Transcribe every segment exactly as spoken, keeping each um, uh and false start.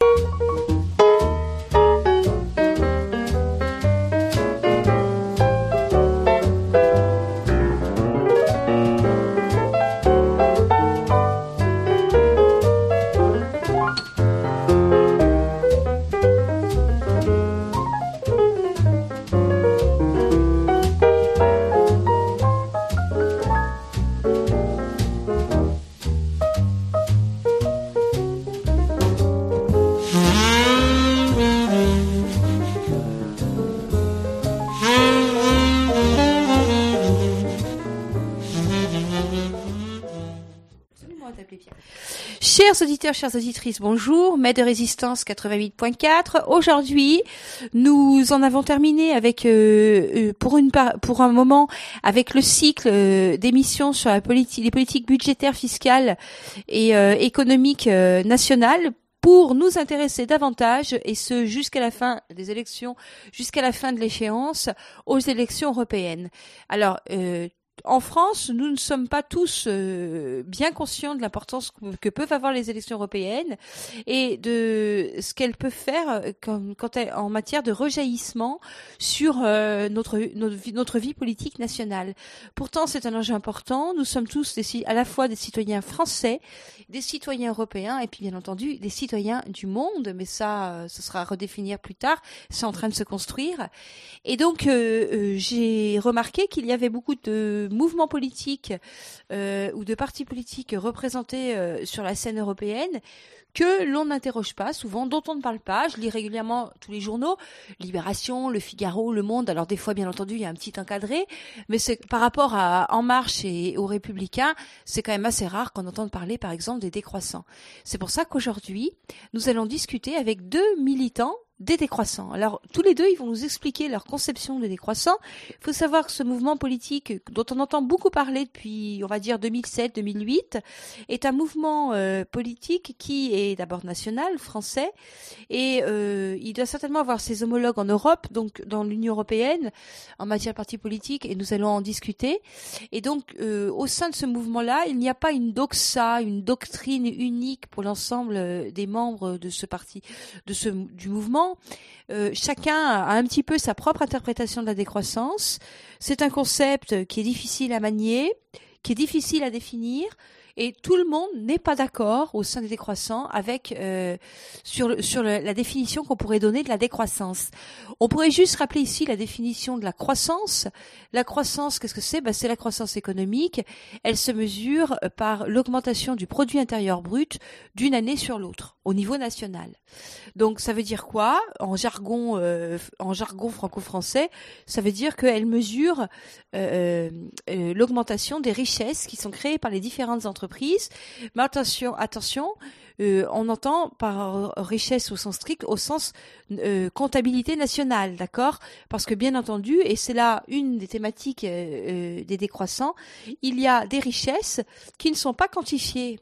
Chers auditeurs, chères auditrices, bonjour. Mets de Résistance quatre-vingt-huit point quatre. Aujourd'hui, nous en avons terminé avec, euh, pour une par- pour un moment, avec le cycle euh, d'émissions sur la politique, les politiques budgétaires, fiscales et euh, économiques euh, nationales, pour nous intéresser davantage, et ce jusqu'à la fin des élections, jusqu'à la fin de l'échéance, aux élections européennes. Alors, euh, en France, nous ne sommes pas tous euh, bien conscients de l'importance que peuvent avoir les élections européennes et de ce qu'elles peuvent faire comme, quand elles, en matière de rejaillissement sur euh, notre, notre, vie, notre vie politique nationale. Pourtant, c'est un enjeu important. Nous sommes tous des, à la fois des citoyens français, des citoyens européens et puis bien entendu des citoyens du monde. Mais ça, ce sera à redéfinir plus tard. C'est en train de se construire. Et donc, euh, euh, j'ai remarqué qu'il y avait beaucoup de mouvements politiques euh, ou de partis politiques représentés euh, sur la scène européenne que l'on n'interroge pas souvent, dont on ne parle pas. Je lis régulièrement tous les journaux, Libération, Le Figaro, Le Monde. Alors des fois, bien entendu, il y a un petit encadré, mais c'est par rapport à En Marche et aux Républicains, c'est quand même assez rare qu'on entende parler, par exemple, des décroissants. C'est pour ça qu'aujourd'hui, nous allons discuter avec deux militants des décroissants. Alors, tous les deux, ils vont nous expliquer leur conception des décroissants. Il faut savoir que ce mouvement politique, dont on entend beaucoup parler depuis, on va dire, deux mille sept deux mille huit, est un mouvement euh, politique qui est d'abord national, français, et euh, il doit certainement avoir ses homologues en Europe, donc dans l'Union européenne, en matière de partis politiques, et nous allons en discuter. Et donc, euh, au sein de ce mouvement-là, il n'y a pas une doxa, une doctrine unique pour l'ensemble des membres de ce parti, de ce du mouvement. Euh, chacun a un petit peu sa propre interprétation de la décroissance. C'est un concept qui est difficile à manier, qui est difficile à définir, et tout le monde n'est pas d'accord au sein des décroissants avec euh, sur le, sur le, la définition qu'on pourrait donner de la décroissance. On pourrait juste rappeler ici la définition de la croissance. La croissance, qu'est-ce que c'est ? Ben, c'est la croissance économique. Elle se mesure par l'augmentation du produit intérieur brut d'une année sur l'autre au niveau national. Donc ça veut dire quoi ? En jargon, euh, en jargon franco-français, ça veut dire qu'elle mesure euh, euh, l'augmentation des richesses qui sont créées par les différentes entreprises. Mais attention, attention, euh, on entend par richesse au sens strict, au sens euh, comptabilité nationale, d'accord ? Parce que bien entendu, et c'est là une des thématiques euh, euh, des décroissants, il y a des richesses qui ne sont pas quantifiées.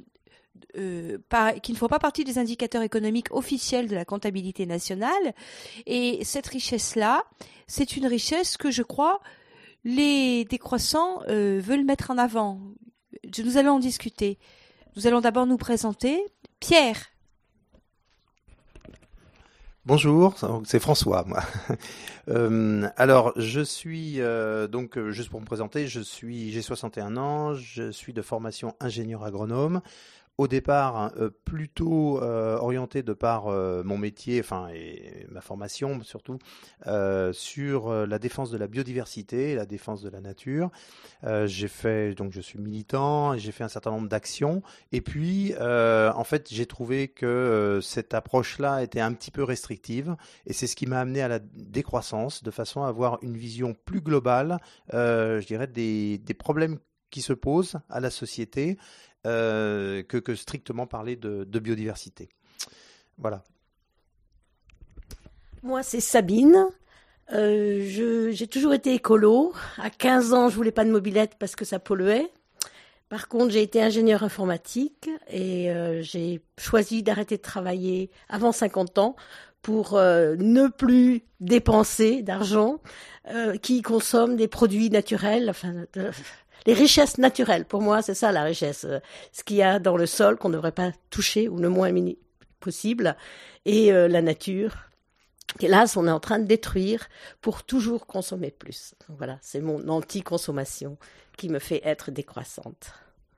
Euh, par, qui ne font pas partie des indicateurs économiques officiels de la comptabilité nationale. Et cette richesse-là, c'est une richesse que je crois les décroissants euh, veulent mettre en avant. Nous allons en discuter. Nous allons d'abord nous présenter. Pierre. Bonjour, c'est François, moi. Euh, alors, je suis, euh, donc, juste pour me présenter, je suis, j'ai soixante et un ans, je suis de formation ingénieur agronome. Au départ, euh, plutôt euh, orienté de par euh, mon métier, enfin et ma formation surtout, euh, sur euh, la défense de la biodiversité, la défense de la nature. Euh, j'ai fait, donc je suis militant, et j'ai fait un certain nombre d'actions. Et puis, euh, en fait, j'ai trouvé que euh, cette approche-là était un petit peu restrictive, et c'est ce qui m'a amené à la décroissance, de façon à avoir une vision plus globale, euh, je dirais, des, des problèmes qui se posent à la société. Euh, que, que strictement parler de, de biodiversité. Voilà. Moi, c'est Sabine. Euh, je, j'ai toujours été écolo. À quinze ans, je voulais pas de mobilette parce que ça polluait. Par contre, j'ai été ingénieure informatique et euh, j'ai choisi d'arrêter de travailler avant cinquante ans pour euh, ne plus dépenser d'argent euh, qui consomme des produits naturels, enfin... De, les richesses naturelles, pour moi, c'est ça la richesse. Ce qu'il y a dans le sol qu'on ne devrait pas toucher ou le moins mini, possible, et euh, la nature. Hélas, on est en train de détruire pour toujours consommer plus. Donc voilà, c'est mon anti-consommation qui me fait être décroissante.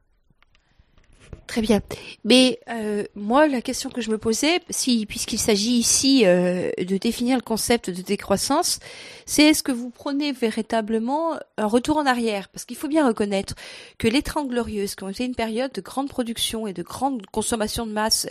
Très bien. Mais euh, moi, la question que je me posais, si puisqu'il s'agit ici euh, de définir le concept de décroissance, c'est est-ce que vous prenez véritablement un retour en arrière? Parce qu'il faut bien reconnaître que les Trente Glorieuses, qui ont été une période de grande production et de grande consommation de masse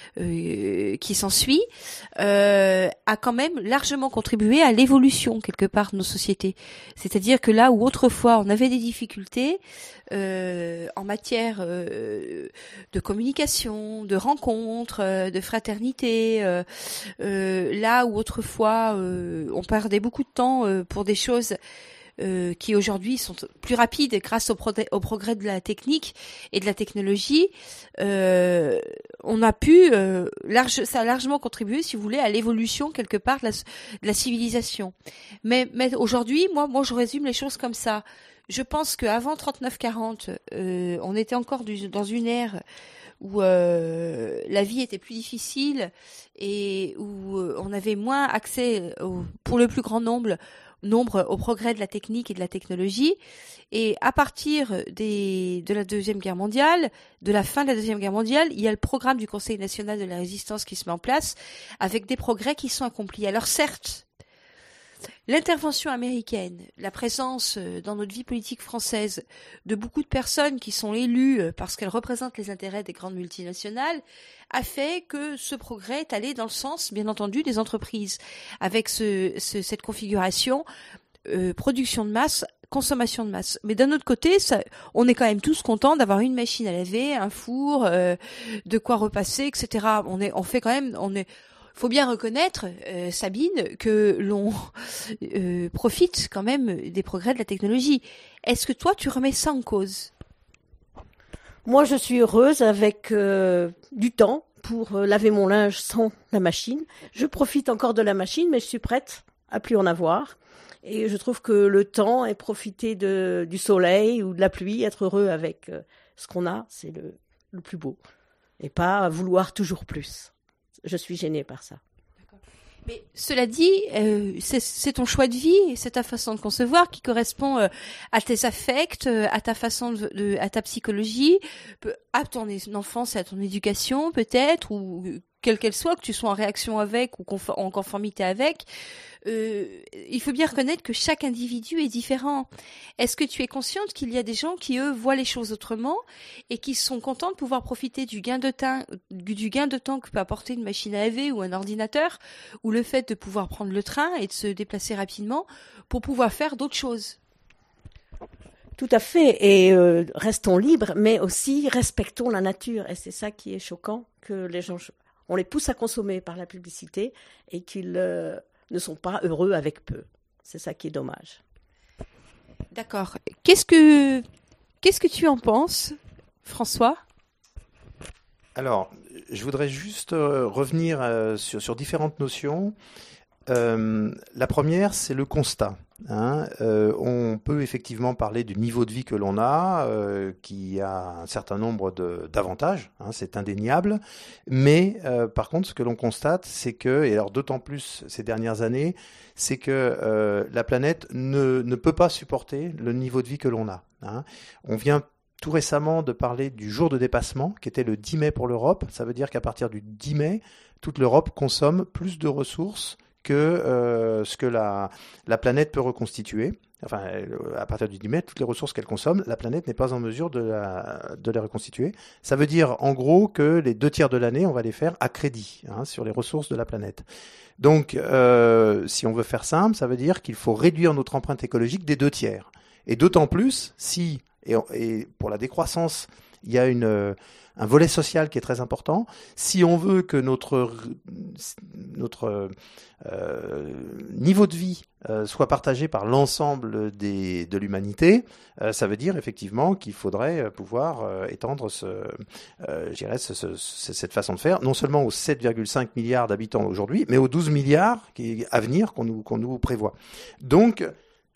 euh, qui s'ensuit, euh, a quand même largement contribué à l'évolution quelque part de nos sociétés. C'est-à-dire que là où autrefois on avait des difficultés euh, en matière euh, de communication, de rencontres, euh, de fraternité, euh, euh, là où autrefois euh, on perdait beaucoup de temps euh, pour des choses euh, qui aujourd'hui sont plus rapides grâce au, pro- au progrès de la technique et de la technologie, euh, on a pu, euh, large, ça a largement contribué, si vous voulez, à l'évolution quelque part de la, de la civilisation. Mais, mais aujourd'hui, moi, moi, je résume les choses comme ça. Je pense qu'avant trente-neuf quarante, euh, on était encore du, dans une ère où euh, la vie était plus difficile et où euh, on avait moins accès, au, pour le plus grand nombre, nombre au progrès de la technique et de la technologie. Et à partir des, de la Deuxième Guerre mondiale, de la fin de la Deuxième Guerre mondiale, il y a le programme du Conseil national de la résistance qui se met en place avec des progrès qui sont accomplis. Alors certes, l'intervention américaine, la présence dans notre vie politique française de beaucoup de personnes qui sont élues parce qu'elles représentent les intérêts des grandes multinationales, a fait que ce progrès est allé dans le sens, bien entendu, des entreprises, avec ce, ce, cette configuration euh, production de masse, consommation de masse. Mais d'un autre côté, ça, on est quand même tous contents d'avoir une machine à laver, un four, euh, de quoi repasser, et cetera. On est, on fait quand même, on est faut bien reconnaître, euh, Sabine, que l'on euh, profite quand même des progrès de la technologie. Est-ce que toi, tu remets ça en cause? Moi, je suis heureuse avec euh, du temps pour euh, laver mon linge sans la machine. Je profite encore de la machine, mais je suis prête à plus en avoir. Et je trouve que le temps et profiter de, du soleil ou de la pluie, être heureux avec euh, ce qu'on a, c'est le, le plus beau. Et pas vouloir toujours plus. Je suis gênée par ça. Mais cela dit, euh, c'est, c'est ton choix de vie, c'est ta façon de concevoir qui correspond euh, à tes affects, euh, à ta façon de, de, à ta psychologie, à ton enfance et à ton éducation peut-être, ou quelle qu'elle soit, que tu sois en réaction avec ou conform- en conformité avec. Euh, il faut bien reconnaître que chaque individu est différent. Est-ce que tu es consciente qu'il y a des gens qui, eux, voient les choses autrement et qui sont contents de pouvoir profiter du gain de temps, du gain de temps que peut apporter une machine à laver ou un ordinateur, ou le fait de pouvoir prendre le train et de se déplacer rapidement pour pouvoir faire d'autres choses? Tout à fait, et euh, restons libres, mais aussi respectons la nature. Et c'est ça qui est choquant, que les gens, on les pousse à consommer par la publicité et qu'ils euh, ne sont pas heureux avec peu. C'est ça qui est dommage. D'accord. Qu'est-ce que, qu'est-ce que tu en penses, François? Alors, je voudrais juste euh, revenir euh, sur, sur différentes notions. Euh, la première, c'est le constat. Hein. Euh, on peut effectivement parler du niveau de vie que l'on a, euh, qui a un certain nombre de, d'avantages, hein, c'est indéniable. Mais euh, par contre, ce que l'on constate, c'est que, et alors d'autant plus ces dernières années, c'est que euh, la planète ne, ne peut pas supporter le niveau de vie que l'on a. Hein. On vient tout récemment de parler du jour de dépassement, qui était le dix mai pour l'Europe. Ça veut dire qu'à partir du dix mai, toute l'Europe consomme plus de ressources que euh, ce que la, la planète peut reconstituer. Enfin, à partir du dix mai, toutes les ressources qu'elle consomme, la planète n'est pas en mesure de, la, de les reconstituer. Ça veut dire, en gros, que les deux tiers de l'année, on va les faire à crédit, hein, sur les ressources de la planète. Donc, euh, si on veut faire simple, ça veut dire qu'il faut réduire notre empreinte écologique des deux tiers. Et d'autant plus, si, et, et pour la décroissance, il y a une... un volet social qui est très important. Si on veut que notre, notre euh, niveau de vie euh, soit partagé par l'ensemble des, de l'humanité, euh, ça veut dire effectivement qu'il faudrait pouvoir euh, étendre ce, euh, je dirais ce, ce, cette façon de faire, non seulement aux sept virgule cinq milliards d'habitants aujourd'hui, mais aux douze milliards qui, à venir qu'on nous, qu'on nous prévoit. Donc,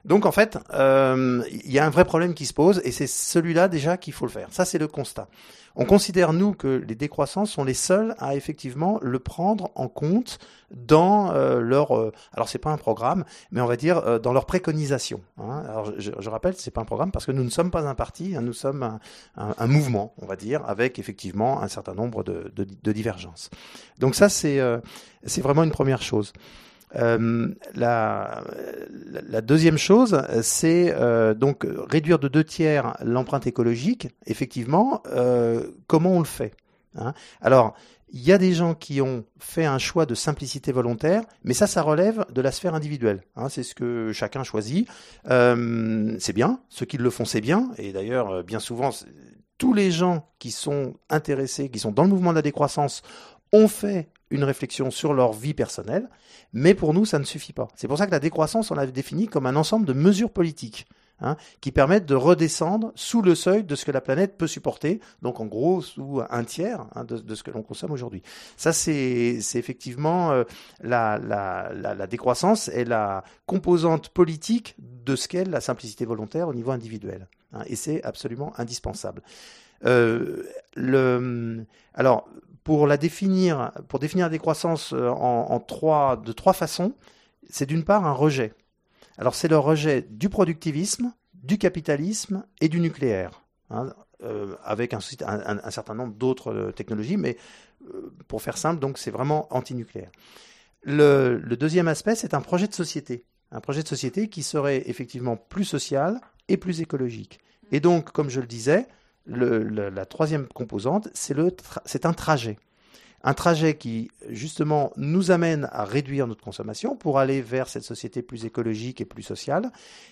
Donc en fait, euh, il y a un vrai problème qui se pose et c'est celui-là déjà qu'il faut le faire. Ça, c'est le constat. On considère, nous, que les décroissances sont les seuls à effectivement le prendre en compte dans euh, leur... Euh, alors, c'est pas un programme, mais on va dire euh, dans leur préconisation. Hein. Alors, je, je rappelle, c'est pas un programme parce que nous ne sommes pas un parti, hein, nous sommes un, un, un mouvement, on va dire, avec effectivement un certain nombre de, de, de divergences. Donc ça, c'est, euh, c'est vraiment une première chose. Euh, la, la deuxième chose, c'est euh, donc réduire de deux tiers l'empreinte écologique. Effectivement, euh, comment on le fait, hein? Alors, il y a des gens qui ont fait un choix de simplicité volontaire, mais ça, ça relève de la sphère individuelle. Hein, c'est ce que chacun choisit. Euh, c'est bien. Ceux qui le font, c'est bien. Et d'ailleurs, bien souvent, tous les gens qui sont intéressés, qui sont dans le mouvement de la décroissance, ont fait une réflexion sur leur vie personnelle, mais pour nous, ça ne suffit pas. C'est pour ça que la décroissance, on l'a définie comme un ensemble de mesures politiques, hein, qui permettent de redescendre sous le seuil de ce que la planète peut supporter, donc en gros sous un tiers, hein, de, de ce que l'on consomme aujourd'hui. Ça, c'est, c'est effectivement euh, la, la, la, la décroissance est la composante politique de ce qu'est la simplicité volontaire au niveau individuel, hein, et c'est absolument indispensable. Euh, le, alors, pour la définir, pour définir la décroissance en, en trois, de trois façons, c'est d'une part un rejet. Alors, c'est le rejet du productivisme, du capitalisme et du nucléaire, hein, euh, avec un, un, un certain nombre d'autres technologies, mais euh, pour faire simple, donc c'est vraiment anti-nucléaire. Le, le deuxième aspect, c'est un projet de société, un projet de société qui serait effectivement plus social et plus écologique. Et donc, comme je le disais, Le, le, la troisième composante, c'est, le tra- c'est un trajet. Un trajet qui, justement, nous amène à réduire notre consommation pour aller vers cette société plus écologique et plus sociale.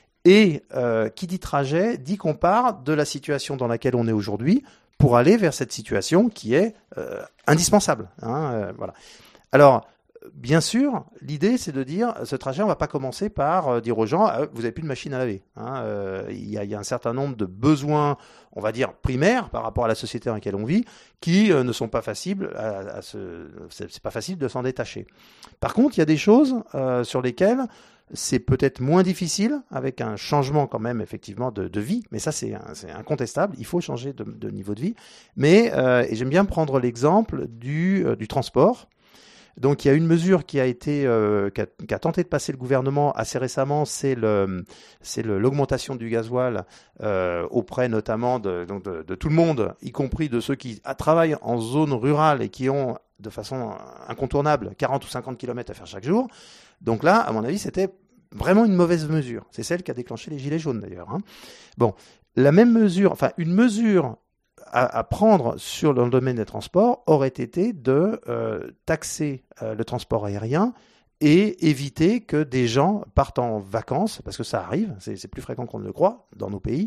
Et euh, qui dit trajet, dit qu'on part de la situation dans laquelle on est aujourd'hui pour aller vers cette situation qui est euh, indispensable. Hein, euh, voilà. Alors, bien sûr, l'idée, c'est de dire, ce trajet, on ne va pas commencer par euh, dire aux gens, ah, vous n'avez plus de machine à laver. Hein, euh, il y a, il y a un certain nombre de besoins, on va dire, primaires par rapport à la société dans laquelle on vit, qui euh, ne sont pas faciles à, à se, c'est, c'est pas facile de s'en détacher. Par contre, il y a des choses euh, sur lesquelles c'est peut-être moins difficile, avec un changement quand même, effectivement, de, de vie. Mais ça, c'est, c'est incontestable. Il faut changer de, de niveau de vie. Mais, euh, et j'aime bien prendre l'exemple du, euh, du transport. Donc il y a une mesure qui a été euh, qui, a, qui a tenté de passer le gouvernement assez récemment, c'est le c'est le, l'augmentation du gasoil euh, auprès notamment de, donc de, de tout le monde, y compris de ceux qui travaillent en zone rurale et qui ont de façon incontournable quarante ou cinquante kilomètres à faire chaque jour. Donc là, à mon avis, c'était vraiment une mauvaise mesure. C'est celle qui a déclenché les gilets jaunes d'ailleurs. Hein. Bon, la même mesure, enfin une mesure À, à prendre sur dans le domaine des transports aurait été de euh, taxer euh, le transport aérien et éviter que des gens partent en vacances, parce que ça arrive, c'est, c'est plus fréquent qu'on ne le croit dans nos pays,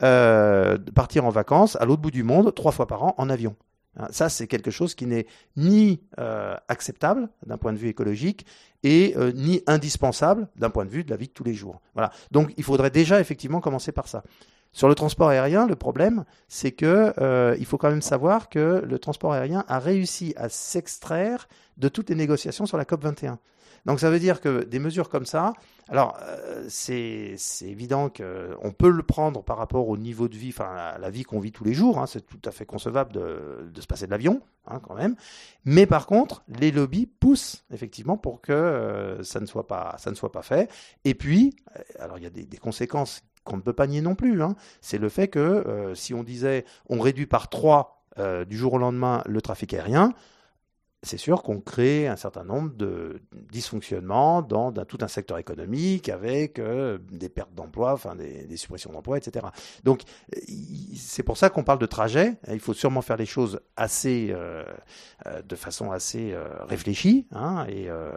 euh, de partir en vacances à l'autre bout du monde trois fois par an en avion. Ça, c'est quelque chose qui n'est ni euh, acceptable d'un point de vue écologique et euh, ni indispensable d'un point de vue de la vie de tous les jours. Voilà. Donc, il faudrait déjà effectivement commencer par ça. Sur le transport aérien, le problème, c'est que euh, il faut quand même savoir que le transport aérien a réussi à s'extraire de toutes les négociations sur la COP vingt et un. Donc ça veut dire que des mesures comme ça, alors euh, c'est, c'est évident qu'on peut le prendre par rapport au niveau de vie, enfin la, la vie qu'on vit tous les jours, hein, c'est tout à fait concevable de, de se passer de l'avion, hein, quand même. Mais par contre, les lobbies poussent effectivement pour que euh, ça ne soit pas, ça ne soit pas fait. Et puis, alors il y a des, des conséquences qu'on ne peut pas nier non plus, hein. C'est le fait que euh, si on disait on réduit par trois euh, du jour au lendemain le trafic aérien, c'est sûr qu'on crée un certain nombre de dysfonctionnements dans, dans tout un secteur économique avec euh, des pertes d'emplois, enfin des, des suppressions d'emplois, et cetera. Donc c'est pour ça qu'on parle de trajet. Il faut sûrement faire les choses assez, euh, euh, de façon assez euh, réfléchie, hein, et, euh,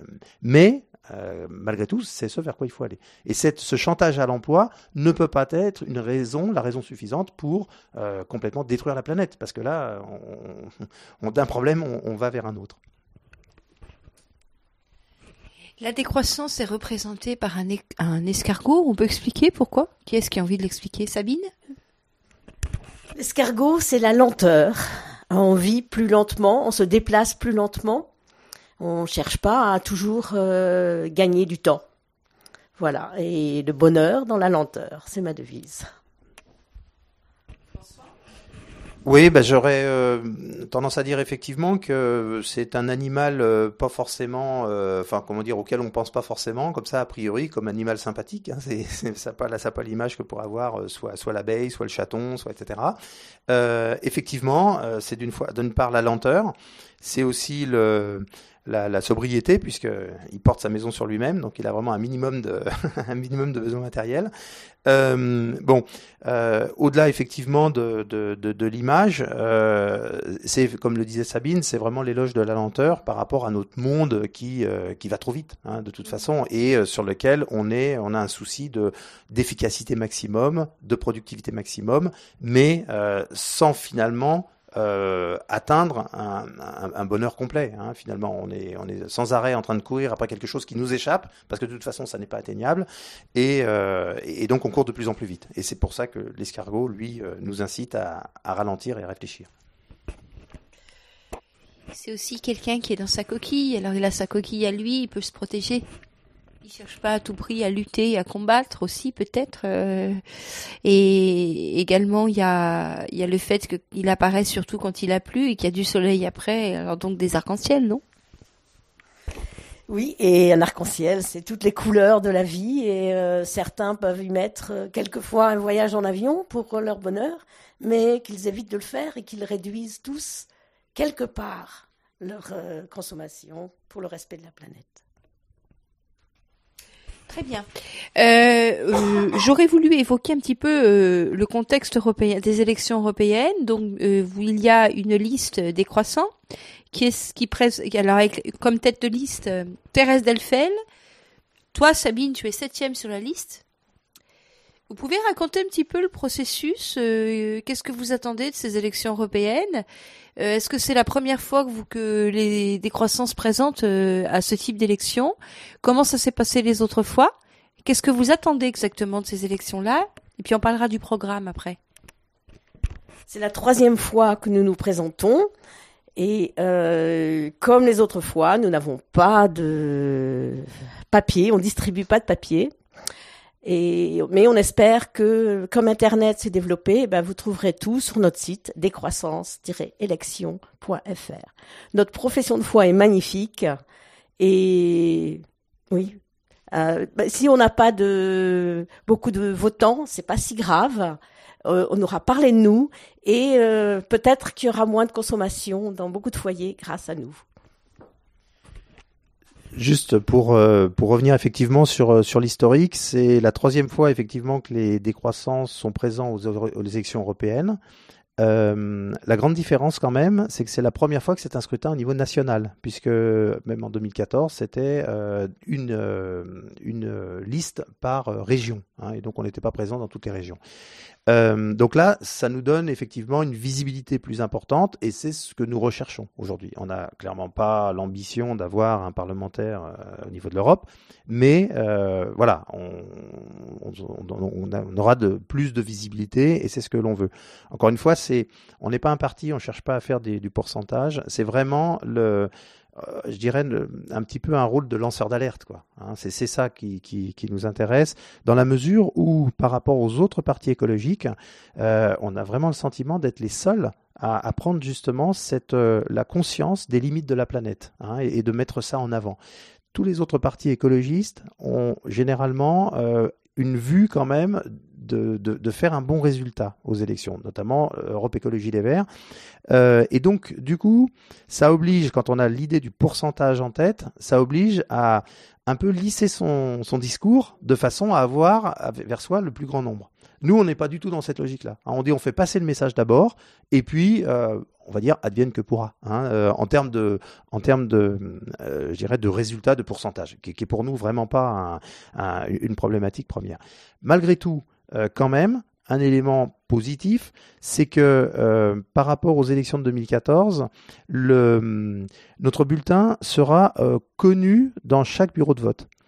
mais Euh, malgré tout, c'est ce vers quoi il faut aller. Et cette, ce chantage à l'emploi ne peut pas être une raison, la raison suffisante pour euh, complètement détruire la planète, parce que là, on, on, d'un problème, on, on va vers un autre. La décroissance est représentée par un, é- un escargot. On peut expliquer pourquoi ? Qui est-ce qui a envie de l'expliquer ? Sabine ? L'escargot, c'est la lenteur. On vit plus lentement, on se déplace plus lentement. On ne cherche pas à toujours euh, gagner du temps. Voilà, et le bonheur dans la lenteur, c'est ma devise. Oui, bah, j'aurais euh, tendance à dire effectivement que c'est un animal euh, pas forcément, euh, enfin comment dire, auquel on pense pas forcément, comme ça a priori, comme animal sympathique. Hein, c'est, c'est ça pas, là, ça pas l'image que pourrait avoir euh, soit soit l'abeille, soit le chaton, soit et cetera. Euh, effectivement, euh, c'est d'une fois, d'une part la lenteur, c'est aussi le La, la sobriété, puisqu'il porte sa maison sur lui-même, donc il a vraiment un minimum de, un minimum de besoins matériels. Euh, bon, euh, au-delà effectivement de, de, de, de l'image, euh, c'est comme le disait Sabine, c'est vraiment l'éloge de la lenteur par rapport à notre monde qui euh, qui va trop vite, hein, de toute façon, et euh, sur lequel on est, on a un souci de d'efficacité maximum, de productivité maximum, mais euh, sans finalement Euh, atteindre un, un, un bonheur complet. Hein. Finalement, on est, on est sans arrêt en train de courir après quelque chose qui nous échappe, parce que de toute façon, ça n'est pas atteignable, et, euh, et donc on court de plus en plus vite. Et c'est pour ça que l'escargot, lui, euh, nous incite à, à ralentir et à réfléchir. C'est aussi quelqu'un qui est dans sa coquille. Alors il a sa coquille à lui, il peut se protéger. Il cherche pas à tout prix à lutter, à combattre aussi peut-être. Euh, et également il y a il y a le fait qu'il apparaît surtout quand il a plu et qu'il y a du soleil après. Alors donc des arcs-en-ciel, non ? Oui, et un arc-en-ciel, c'est toutes les couleurs de la vie, et euh, certains peuvent y mettre euh, quelquefois un voyage en avion pour leur bonheur, mais qu'ils évitent de le faire et qu'ils réduisent tous quelque part leur euh, consommation pour le respect de la planète. Très bien. Euh, euh, j'aurais voulu évoquer un petit peu euh, le contexte européen des élections européennes. Donc, euh, où il y a une liste décroissant qui est qui presse. Alors, avec, comme tête de liste, euh, Thérèse Delfel. Toi, Sabine, tu es septième sur la liste. Vous pouvez raconter un petit peu le processus. Euh, qu'est-ce que vous attendez de ces élections européennes ? Euh, est-ce que c'est la première fois que, vous, que les décroissants se présentent euh, à ce type d'élection ? Comment ça s'est passé les autres fois ? Qu'est-ce que vous attendez exactement de ces élections-là ? Et puis on parlera du programme après. C'est la troisième fois que nous nous présentons. Et euh, comme les autres fois, nous n'avons pas de papier, on distribue pas de papier. Et, mais on espère que, comme Internet s'est développé, ben vous trouverez tout sur notre site décroissance tiret élection point f r. Notre profession de foi est magnifique, et oui, euh, ben, si on n'a pas de beaucoup de votants, c'est pas si grave. Euh, on aura parlé de nous, et euh, peut-être qu'il y aura moins de consommation dans beaucoup de foyers grâce à nous. Juste pour euh, pour revenir effectivement sur sur l'historique, c'est la troisième fois effectivement que les décroissants sont présents aux, aux élections européennes. Euh, la grande différence quand même, c'est que c'est la première fois que c'est un scrutin au niveau national, puisque même en deux mille quatorze, c'était euh, une euh, une liste par région, hein, et donc on n'était pas présent dans toutes les régions. Euh, donc là, ça nous donne effectivement une visibilité plus importante, et c'est ce que nous recherchons aujourd'hui. On n'a clairement pas l'ambition d'avoir un parlementaire euh, au niveau de l'Europe, mais euh, voilà, on, on, on, a, on aura de plus de visibilité, et c'est ce que l'on veut. Encore une fois, c'est, on n'est pas un parti, on cherche pas à faire des, du pourcentage. C'est vraiment le Euh, je dirais le, un petit peu un rôle de lanceur d'alerte, quoi. Hein, c'est, c'est ça qui, qui, qui nous intéresse, dans la mesure où, par rapport aux autres partis écologiques, euh, on a vraiment le sentiment d'être les seuls à, à prendre justement cette, euh, la conscience des limites de la planète, hein, et, et de mettre ça en avant. Tous les autres partis écologistes ont généralement euh, une vue quand même de, de, de faire un bon résultat aux élections, notamment Europe Écologie Les Verts. Euh, et donc, du coup, ça oblige, quand on a l'idée du pourcentage en tête, ça oblige à un peu lisser son, son discours de façon à avoir vers soi le plus grand nombre. Nous, on n'est pas du tout dans cette logique-là. On dit on fait passer le message d'abord, et puis euh, on va dire advienne que pourra, hein, euh, en termes de, en termes de, euh, je dirais, de résultats, de pourcentage, qui, qui est pour nous vraiment pas un, un, une problématique première. Malgré tout, euh, quand même, un élément positif, c'est que euh, par rapport aux élections de deux mille quatorze, le, notre bulletin sera euh, connu dans chaque bureau de vote.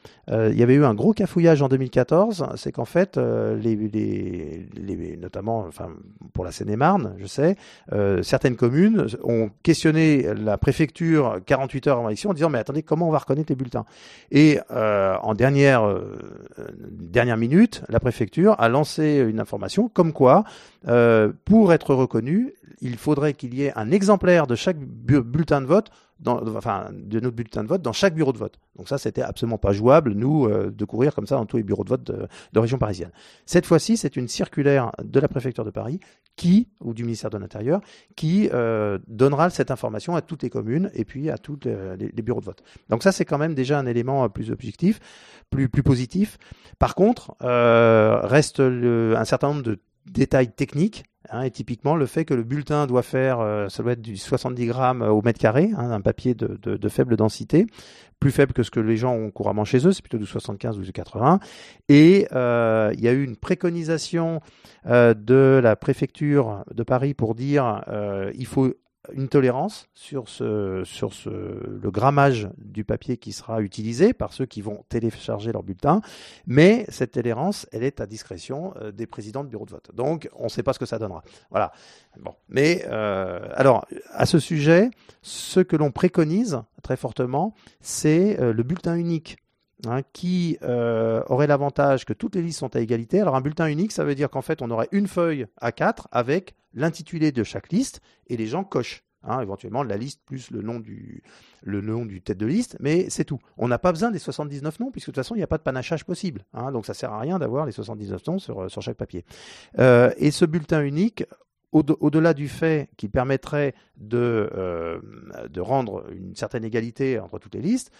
euh, il y avait eu un gros cafouillage en deux mille quatorze, c'est qu'en fait, euh, les, les, les, notamment enfin, pour la Seine-et-Marne, je sais, euh, certaines communes ont questionné la préfecture quarante-huit heures avant l'élection en disant « mais attendez, comment on va reconnaître les bulletins ?» Et euh, en dernière, euh, dernière minute, la préfecture a lancé une information comme quoi, euh, pour être reconnu, il faudrait qu'il y ait un exemplaire de chaque bu- bulletin de vote Dans, enfin, de notre bulletin de vote dans chaque bureau de vote. Donc ça, c'était absolument pas jouable, nous, euh, de courir comme ça dans tous les bureaux de vote de, de région parisienne. Cette fois-ci, c'est une circulaire de la préfecture de Paris qui, ou du ministère de l'Intérieur, qui euh, donnera cette information à toutes les communes et puis à tous les, les, les bureaux de vote. Donc ça, c'est quand même déjà un élément plus objectif, plus, plus positif. Par contre, euh, reste le, un certain nombre de détails techniques. Hein, et typiquement, le fait que le bulletin doit faire, euh, ça doit être du soixante-dix grammes au mètre carré, hein, un papier de, de, de faible densité, plus faible que ce que les gens ont couramment chez eux, c'est plutôt du soixante-quinze ou du quatre-vingts. Et euh, il y a eu une préconisation euh, de la préfecture de Paris pour dire euh, il faut une tolérance sur ce sur ce le grammage du papier qui sera utilisé par ceux qui vont télécharger leur bulletin, mais cette tolérance, elle est à discrétion euh, des présidents de bureau de vote. Donc, on ne sait pas ce que ça donnera. Voilà. Bon, mais euh, alors à ce sujet, ce que l'on préconise très fortement, c'est euh, le bulletin unique. Hein, qui euh, aurait l'avantage que toutes les listes sont à égalité. Alors un bulletin unique, ça veut dire qu'en fait, on aurait une feuille A quatre avec l'intitulé de chaque liste et les gens cochent. Hein, éventuellement la liste plus le nom du le nom du tête de liste, mais c'est tout. On n'a pas besoin des soixante-dix-neuf noms puisque de toute façon il n'y a pas de panachage possible. Hein, donc ça sert à rien d'avoir les soixante-dix-neuf noms sur sur chaque papier. Euh, et ce bulletin unique, au-delà du fait qu'il permettrait de euh, de rendre une certaine égalité entre toutes les listes,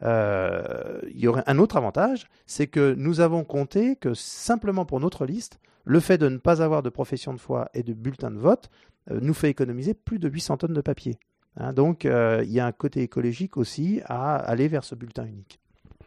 Euh, il y aurait un autre avantage, c'est que nous avons compté que simplement pour notre liste, le fait de ne pas avoir de profession de foi et de bulletin de vote euh, nous fait économiser plus de huit cents tonnes de papier. Hein, donc euh, il y a un côté écologique aussi à aller vers ce bulletin unique.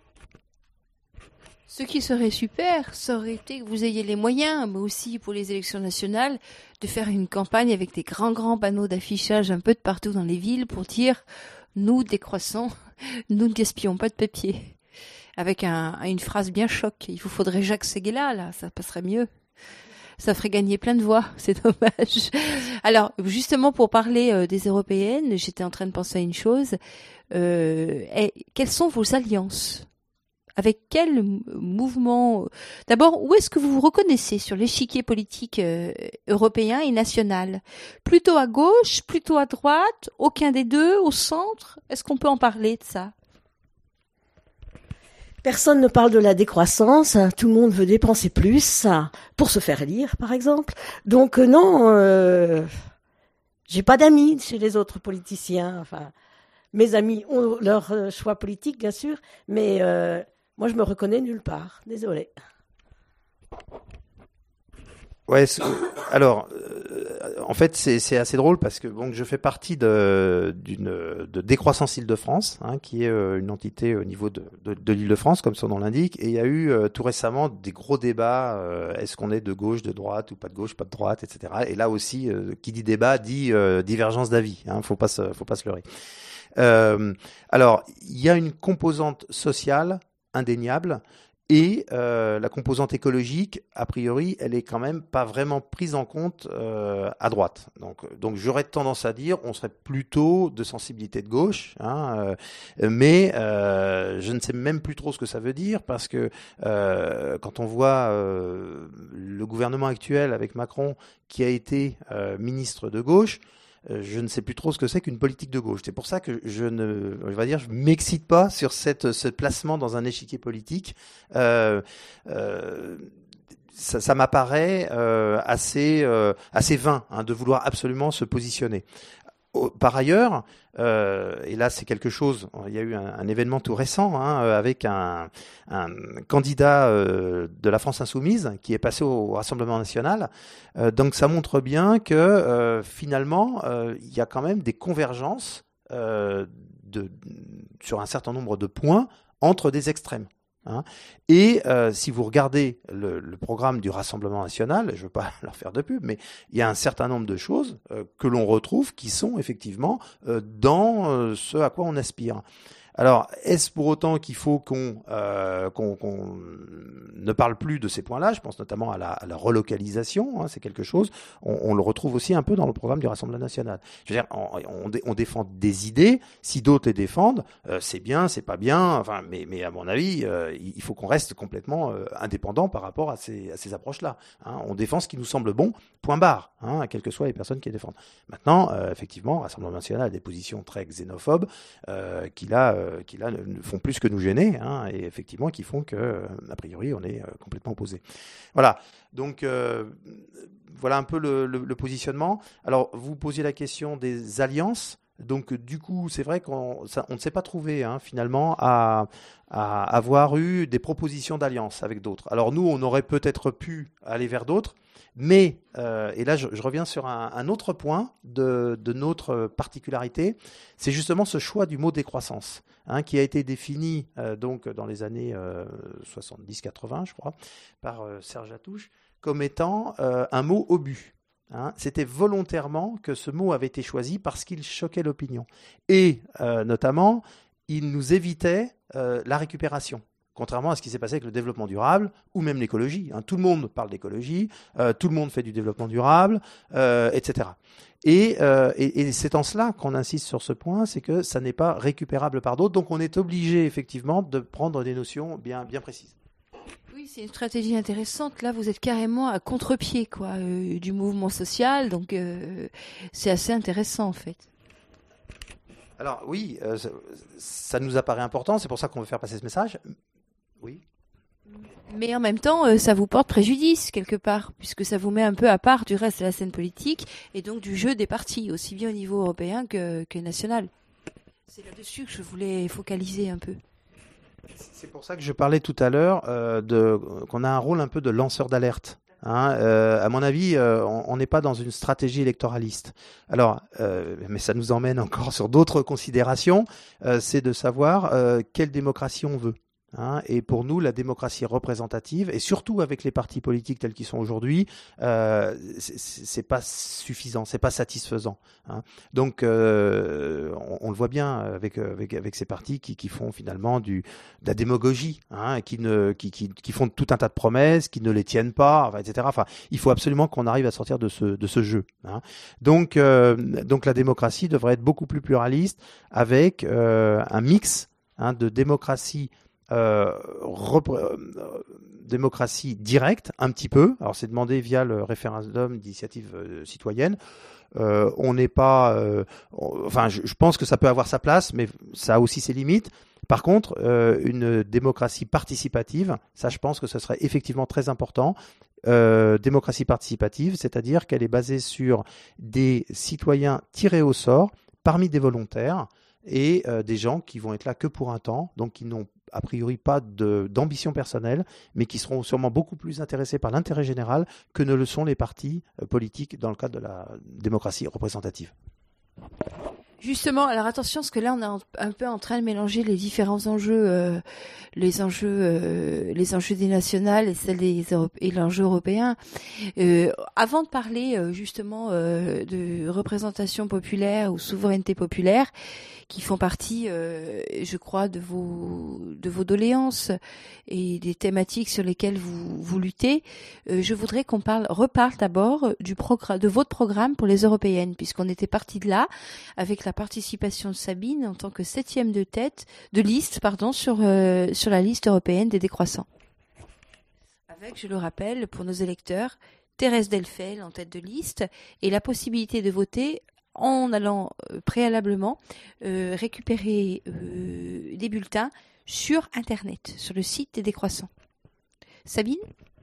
Ce qui serait super, ça aurait été que vous ayez les moyens, mais aussi pour les élections nationales, de faire une campagne avec des grands grands panneaux d'affichage un peu de partout dans les villes pour dire « Nous, décroissants, nous ne gaspillons pas de papier ». Avec un, une phrase bien choc. Il vous faudrait Jacques Séguéla, là, ça passerait mieux. Ça ferait gagner plein de voix, c'est dommage. Alors, justement, pour parler euh, des européennes, j'étais en train de penser à une chose. Euh, et, quelles sont vos alliances ? Avec quel mouvement ? D'abord, où est-ce que vous vous reconnaissez sur l'échiquier politique euh, européen et national ? Plutôt à gauche, plutôt à droite, aucun des deux, au centre ? Est-ce qu'on peut en parler de ça ? Personne ne parle de la décroissance, tout le monde veut dépenser plus pour se faire élire, par exemple. Donc euh, non, euh, j'ai pas d'amis chez les autres politiciens. Enfin, mes amis ont leur euh, choix politique, bien sûr, mais euh, moi je me reconnais nulle part. Désolée. Ouais, alors, euh, en fait, c'est, c'est assez drôle parce que bon, je fais partie de, d'une, de Décroissance Île-de-France, hein, qui est euh, une entité au niveau de, de, de l'Île-de-France, comme son nom l'indique, et il y a eu euh, tout récemment des gros débats, euh, est-ce qu'on est de gauche, de droite, ou pas de gauche, pas de droite, et cetera. Et là aussi, euh, qui dit débat dit euh, divergence d'avis, hein, faut pas se, faut pas se leurrer. Euh, alors, il y a une composante sociale indéniable. Et euh, la composante écologique, a priori, elle est quand même pas vraiment prise en compte euh, à droite. Donc, donc j'aurais tendance à dire, on serait plutôt de sensibilité de gauche, hein, euh, mais euh, je ne sais même plus trop ce que ça veut dire parce que euh, quand on voit euh, le gouvernement actuel avec Macron qui a été euh, ministre de gauche, je ne sais plus trop ce que c'est qu'une politique de gauche. C'est pour ça que je ne, je vais dire, je m'excite pas sur cette, ce placement dans un échiquier politique. Euh, euh, ça, ça m'apparaît euh, assez, euh, assez vain, hein, de vouloir absolument se positionner. Par ailleurs, euh, et là c'est quelque chose, il y a eu un, un événement tout récent, hein, avec un, un candidat euh, de la France Insoumise qui est passé au Rassemblement National. Euh, donc ça montre bien que euh, finalement euh, il y a quand même des convergences euh, de, sur un certain nombre de points entre des extrêmes. Hein. Et euh, si vous regardez le, le programme du Rassemblement National, je ne veux pas leur faire de pub, mais il y a un certain nombre de choses euh, que l'on retrouve qui sont effectivement euh, dans euh, ce à quoi on aspire. Alors, est-ce pour autant qu'il faut qu'on, euh, qu'on, qu'on ne parle plus de ces points-là? Je pense notamment à la, à la relocalisation, hein, c'est quelque chose. On, on le retrouve aussi un peu dans le programme du Rassemblement national. Je veux dire, on, on, on défend des idées. Si d'autres les défendent, euh, c'est bien, c'est pas bien. Enfin, mais, mais à mon avis, euh, il faut qu'on reste complètement euh, indépendant par rapport à ces, à ces approches-là. Hein. On défend ce qui nous semble bon, point barre, hein, quelles que soient les personnes qui les défendent. Maintenant, euh, effectivement, le Rassemblement national a des positions très xénophobes euh, qui là, euh, qui là ne font plus que nous gêner, hein, et effectivement qui font que, euh, a priori, on est euh, complètement opposés. Voilà. Donc euh, voilà un peu le, le, le positionnement. Alors vous posiez la question des alliances. Donc du coup, c'est vrai qu'on ça, on ne s'est pas trouvé hein, finalement à, à avoir eu des propositions d'alliance avec d'autres. Alors nous, on aurait peut-être pu aller vers d'autres. Mais, euh, et là je, je reviens sur un, un autre point de, de notre particularité, c'est justement ce choix du mot décroissance, hein, qui a été défini euh, donc dans les années euh, soixante-dix quatre-vingts, je crois, par euh, Serge Latouche, comme étant euh, un mot obus. Hein. C'était volontairement que ce mot avait été choisi parce qu'il choquait l'opinion. Et euh, notamment, il nous évitait euh, la récupération. Contrairement à ce qui s'est passé avec le développement durable ou même l'écologie. Hein. Tout le monde parle d'écologie, euh, tout le monde fait du développement durable, euh, et cetera. Et, euh, et, et c'est en cela qu'on insiste sur ce point, c'est que ça n'est pas récupérable par d'autres. Donc on est obligé effectivement de prendre des notions bien, bien précises. Oui, c'est une stratégie intéressante. Là, vous êtes carrément à contre-pied quoi, euh, du mouvement social, donc euh, c'est assez intéressant en fait. Alors oui, euh, ça, ça nous apparaît important, c'est pour ça qu'on veut faire passer ce message. Oui. Mais en même temps, euh, ça vous porte préjudice quelque part, puisque ça vous met un peu à part du reste de la scène politique et donc du jeu des partis, aussi bien au niveau européen que, que national. C'est là-dessus que je voulais focaliser un peu. C'est pour ça que je parlais tout à l'heure euh, de qu'on a un rôle un peu de lanceur d'alerte. Hein, euh, à mon avis, euh, on n'est pas dans une stratégie électoraliste. Alors, euh, mais ça nous emmène encore sur d'autres considérations. Euh, c'est de savoir euh, quelle démocratie on veut. Hein, et pour nous, la démocratie représentative, et surtout avec les partis politiques tels qu'ils sont aujourd'hui, euh, c'est, c'est pas suffisant, c'est pas satisfaisant. Hein. Donc, euh, on, on le voit bien avec avec avec ces partis qui qui font finalement du de la démagogie, hein, qui ne qui qui qui font tout un tas de promesses, qui ne les tiennent pas, enfin, et cetera. Enfin, il faut absolument qu'on arrive à sortir de ce de ce jeu. Hein. Donc euh, donc la démocratie devrait être beaucoup plus pluraliste avec euh, un mix hein, de démocratie. Euh, repr- euh, démocratie directe, un petit peu. Alors c'est demandé via le référendum d'initiative euh, citoyenne. Euh, on n'est pas, euh, on, enfin, je, je pense que ça peut avoir sa place, mais ça a aussi ses limites. Par contre, euh, une démocratie participative, ça, je pense que ce serait effectivement très important. Euh, démocratie participative, c'est-à-dire qu'elle est basée sur des citoyens tirés au sort parmi des volontaires et euh, des gens qui vont être là que pour un temps, donc qui n'ont a priori pas de, d'ambition personnelle, mais qui seront sûrement beaucoup plus intéressés par l'intérêt général que ne le sont les partis euh, politiques dans le cadre de la démocratie représentative. Justement, alors attention, parce que là, on est un peu en train de mélanger les différents enjeux, euh, les enjeux, euh, les enjeux des nationales et celles des Europé- et l'enjeu européen. Euh, avant de parler euh, justement euh, de représentation populaire ou souveraineté populaire, qui font partie, euh, je crois, de vos de vos doléances et des thématiques sur lesquelles vous vous luttez, euh, je voudrais qu'on parle, reparle d'abord du programme, de votre programme pour les européennes, puisqu'on était parti de là avec la participation de Sabine en tant que septième de tête de liste, pardon, sur euh, sur la liste européenne des décroissants. Avec, je le rappelle, pour nos électeurs, Thérèse Delfel en tête de liste et la possibilité de voter en allant euh, préalablement euh, récupérer euh, des bulletins sur Internet, sur le site des décroissants. Sabine ?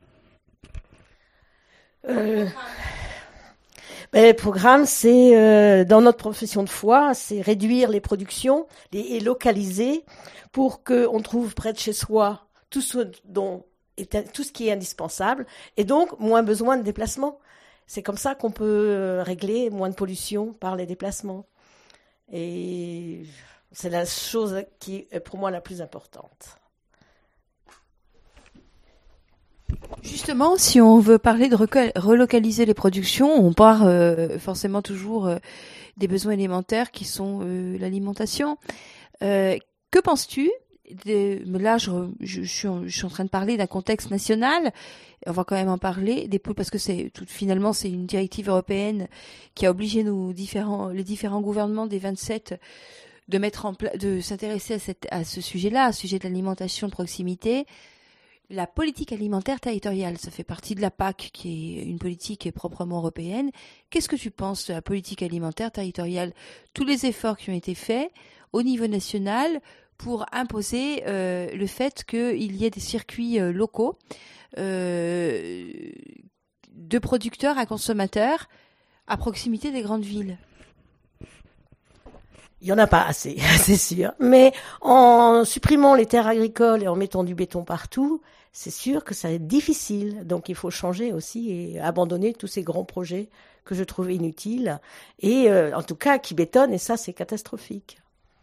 euh, ben, Le programme, c'est, euh, dans notre profession de foi, c'est réduire les productions les, et localiser pour qu'on trouve près de chez soi tout ce, dont, tout ce qui est indispensable et donc moins besoin de déplacement. C'est comme ça qu'on peut régler moins de pollution par les déplacements. Et c'est la chose qui est pour moi la plus importante. Justement, si on veut parler de reco- relocaliser les productions, on part euh, forcément toujours euh, des besoins élémentaires qui sont euh, l'alimentation. Euh, que penses-tu de, mais là, je, je, je, suis en, je suis en train de parler d'un contexte national. On va quand même en parler des poules parce que c'est tout, finalement c'est une directive européenne qui a obligé nos différents, les différents gouvernements des vingt-sept de mettre en place, de s'intéresser à, cette, à ce sujet-là, à ce sujet de l'alimentation de proximité. La politique alimentaire territoriale, ça fait partie de la P A C, qui est une politique proprement européenne. Qu'est-ce que tu penses de la politique alimentaire territoriale? Tous les efforts qui ont été faits au niveau national pour imposer euh, le fait qu'il y ait des circuits euh, locaux euh, de producteurs à consommateurs à proximité des grandes villes. Il y en a pas assez, c'est sûr. Mais en supprimant les terres agricoles et en mettant du béton partout, c'est sûr que ça va être difficile. Donc il faut changer aussi et abandonner tous ces grands projets que je trouve inutiles et euh, en tout cas qui bétonnent, et ça c'est catastrophique.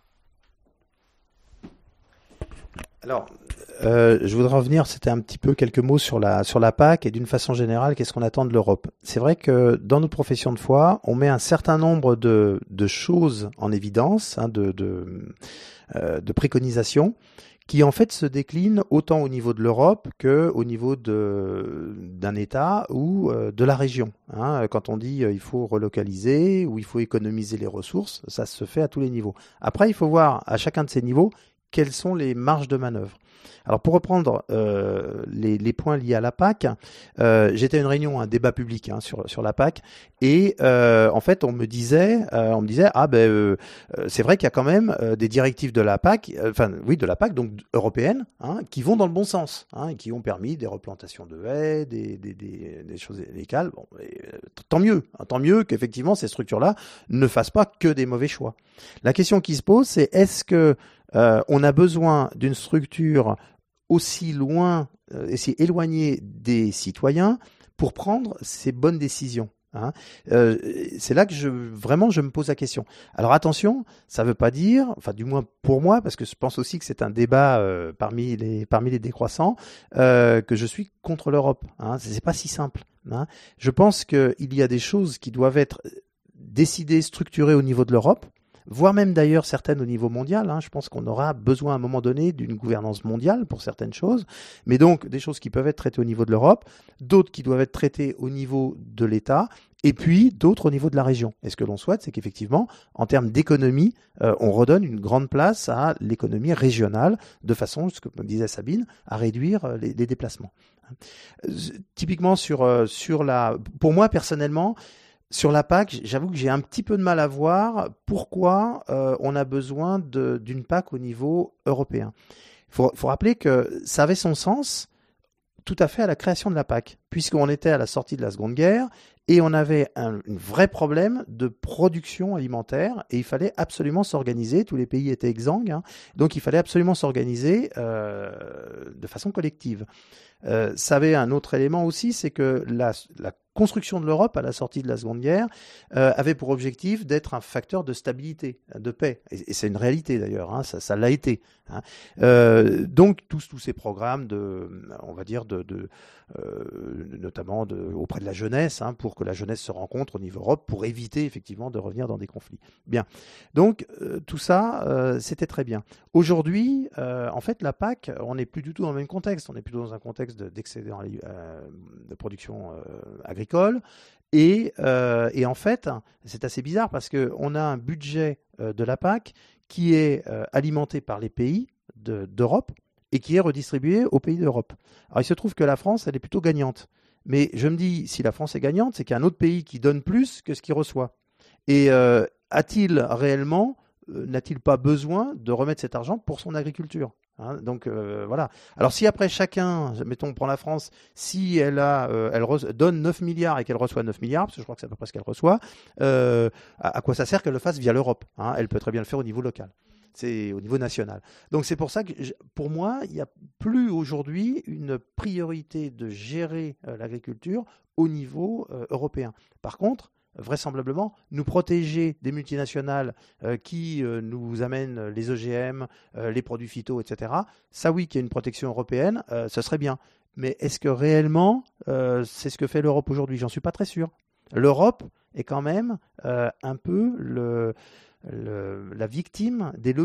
Alors, euh, je voudrais revenir, c'était un petit peu quelques mots sur la sur la P A C et d'une façon générale, qu'est-ce qu'on attend de l'Europe. C'est vrai que dans nos professions de foi, on met un certain nombre de de choses en évidence, hein, de de, euh, de préconisations, qui en fait se déclinent autant au niveau de l'Europe que au niveau de d'un État ou euh, de la région. Hein. Quand on dit euh, il faut relocaliser ou il faut économiser les ressources, ça se fait à tous les niveaux. Après, il faut voir à chacun de ces niveaux quelles sont les marges de manœuvre. Alors pour reprendre euh, les, les points liés à la P A C, euh, j'étais à une réunion, un débat public hein, sur sur la P A C, et euh, en fait on me disait, euh, on me disait ah ben euh, c'est vrai qu'il y a quand même euh, des directives de la P A C, euh, enfin oui de la P A C donc européenne, hein, qui vont dans le bon sens, hein, et qui ont permis des replantations de haies, des des des, des choses légales. Bon, et, euh, tant mieux, hein, tant mieux qu'effectivement ces structures-là ne fassent pas que des mauvais choix. La question qui se pose, c'est est-ce que euh, on a besoin d'une structure aussi loin, euh, aussi éloignée des citoyens pour prendre ces bonnes décisions. Hein. Euh, c'est là que je vraiment je me pose la question. Alors attention, ça ne veut pas dire, enfin du moins pour moi, parce que je pense aussi que c'est un débat euh, parmi les parmi les décroissants, euh, que je suis contre l'Europe. Hein. C'est pas si simple. Hein. Je pense qu'il y a des choses qui doivent être décidées, structurées au niveau de l'Europe, voire même d'ailleurs certaines au niveau mondial. Hein. Je pense qu'on aura besoin à un moment donné d'une gouvernance mondiale pour certaines choses, mais donc des choses qui peuvent être traitées au niveau de l'Europe, d'autres qui doivent être traitées au niveau de l'État, et puis d'autres au niveau de la région. Et ce que l'on souhaite, c'est qu'effectivement, en termes d'économie, euh, on redonne une grande place à l'économie régionale, de façon, ce que me disait Sabine, à réduire les, les déplacements. Euh, typiquement sur, euh, sur la... Pour moi, personnellement, sur la P A C, j'avoue que j'ai un petit peu de mal à voir pourquoi euh, on a besoin de, d'une P A C au niveau européen. Il faut, faut rappeler que ça avait son sens tout à fait à la création de la P A C, puisqu'on était à la sortie de la Seconde Guerre et on avait un, un vrai problème de production alimentaire et il fallait absolument s'organiser. Tous les pays étaient exsangues, hein, donc il fallait absolument s'organiser euh, de façon collective. Euh, ça avait un autre élément aussi, c'est que la, la construction de l'Europe à la sortie de la Seconde Guerre euh, avait pour objectif d'être un facteur de stabilité, de paix. Et, et c'est une réalité d'ailleurs, hein, ça, ça l'a été. Hein. Euh, donc tous tous ces programmes de, on va dire de, de euh, notamment de, auprès de la jeunesse, hein, pour que la jeunesse se rencontre au niveau Europe, pour éviter effectivement de revenir dans des conflits. Bien. Donc euh, tout ça, euh, c'était très bien. Aujourd'hui, euh, en fait, la P A C, on n'est plus du tout dans le même contexte. On est plutôt dans un contexte de, d'excédent euh, de production euh, agricole. Et, euh, et en fait, c'est assez bizarre parce qu'on a un budget euh, de la P A C qui est euh, alimenté par les pays de, d'Europe et qui est redistribué aux pays d'Europe. Alors il se trouve que la France, elle est plutôt gagnante. Mais je me dis, si la France est gagnante, c'est qu'il y a un autre pays qui donne plus que ce qu'il reçoit. Et euh, a-t-il réellement, euh, n'a-t-il pas besoin de remettre cet argent pour son agriculture ? Hein, donc euh, voilà. Alors si après chacun, mettons on prend la France, si elle a, euh, elle re- donne neuf milliards et qu'elle reçoit neuf milliards, parce que je crois que c'est à peu près ce qu'elle reçoit, euh, à, à quoi ça sert qu'elle le fasse via l'Europe, hein ? Elle peut très bien le faire au niveau local. C'est au niveau national. Donc c'est pour ça que, pour moi, il n'y a plus aujourd'hui une priorité de gérer euh, l'agriculture au niveau euh, européen. Par contre, vraisemblablement, nous protéger des multinationales euh, qui euh, nous amènent les O G M, euh, les produits phyto, et cetera. Ça oui, qu'il y ait une protection européenne, euh, ce serait bien. Mais est-ce que réellement, euh, c'est ce que fait l'Europe aujourd'hui ? J'en suis pas très sûr. L'Europe est quand même euh, un peu le... Le, la victime des lobbies.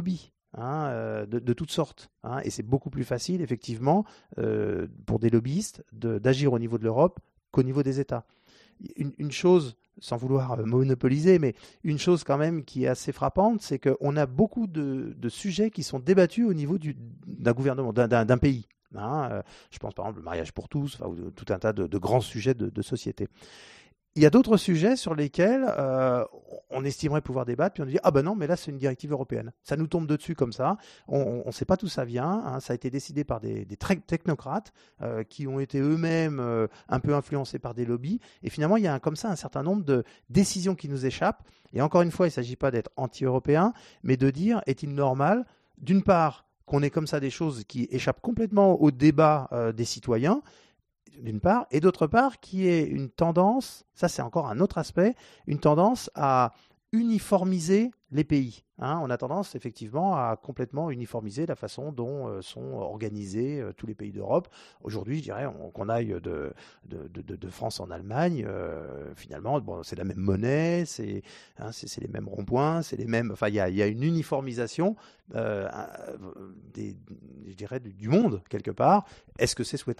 hein, euh, de, de toutes sortes. Hein, et c'est beaucoup plus facile, effectivement, euh, pour des lobbyistes de, d'agir au niveau de l'Europe qu'au niveau des États. Une, une chose, sans vouloir monopoliser, mais une chose quand même qui est assez frappante, c'est qu'on a beaucoup de, de sujets qui sont débattus au niveau du, d'un gouvernement, d'un, d'un, d'un pays. Hein, euh, je pense par exemple le mariage pour tous, enfin, ou tout un tas de, de grands sujets de, de société. Il y a d'autres sujets sur lesquels euh, on estimerait pouvoir débattre, puis on dit « Ah ben non, mais là c'est une directive européenne. » Ça nous tombe dessus comme ça, on ne sait pas d'où ça vient, hein, ça a été décidé par des, des technocrates euh, qui ont été eux-mêmes euh, un peu influencés par des lobbies, et finalement il y a un, comme ça un certain nombre de décisions qui nous échappent, et encore une fois il ne s'agit pas d'être anti-européen, mais de dire « Est-il normal, d'une part, qu'on ait comme ça des choses qui échappent complètement au débat euh, des citoyens », d'une part, et d'autre part, qui est une tendance, ça c'est encore un autre aspect, une tendance à uniformiser les pays. Hein, on a tendance effectivement à complètement uniformiser la façon dont euh, sont organisés euh, tous les pays d'Europe. Aujourd'hui, je dirais, on, qu'on aille de, de, de, de France en Allemagne, euh, finalement, bon, c'est la même monnaie, c'est, hein, c'est, c'est les mêmes ronds-points, c'est les mêmes. Enfin, il y a, y a une uniformisation euh, des, je dirais, du, du monde quelque part. Est-ce que c'est souhaitable ?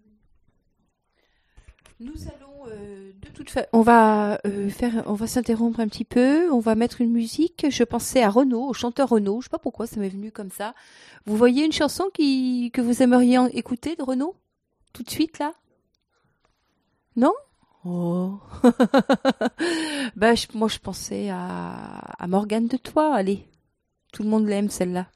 Nous allons euh, de toute façon, on va euh, faire, on va s'interrompre un petit peu, on va mettre une musique. Je pensais à Renaud, au chanteur Renaud. Je sais pas pourquoi ça m'est venu comme ça. Vous voyez une chanson qui que vous aimeriez écouter de Renaud tout de suite là? Non? Oh. bah je, moi je pensais à, à Morgane de Toi. Allez, tout le monde l'aime celle-là.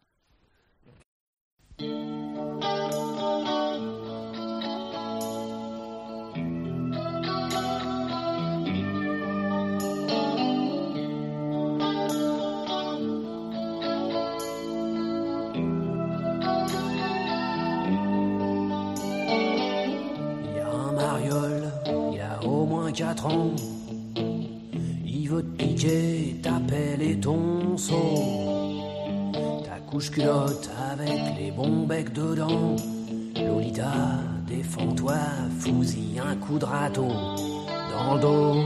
Quatre ans, il veut te piquer ta pelle et ton seau, ta couche culotte avec les bons becs dedans. Lolita, défends-toi, fous-y un coup de râteau dans le dos.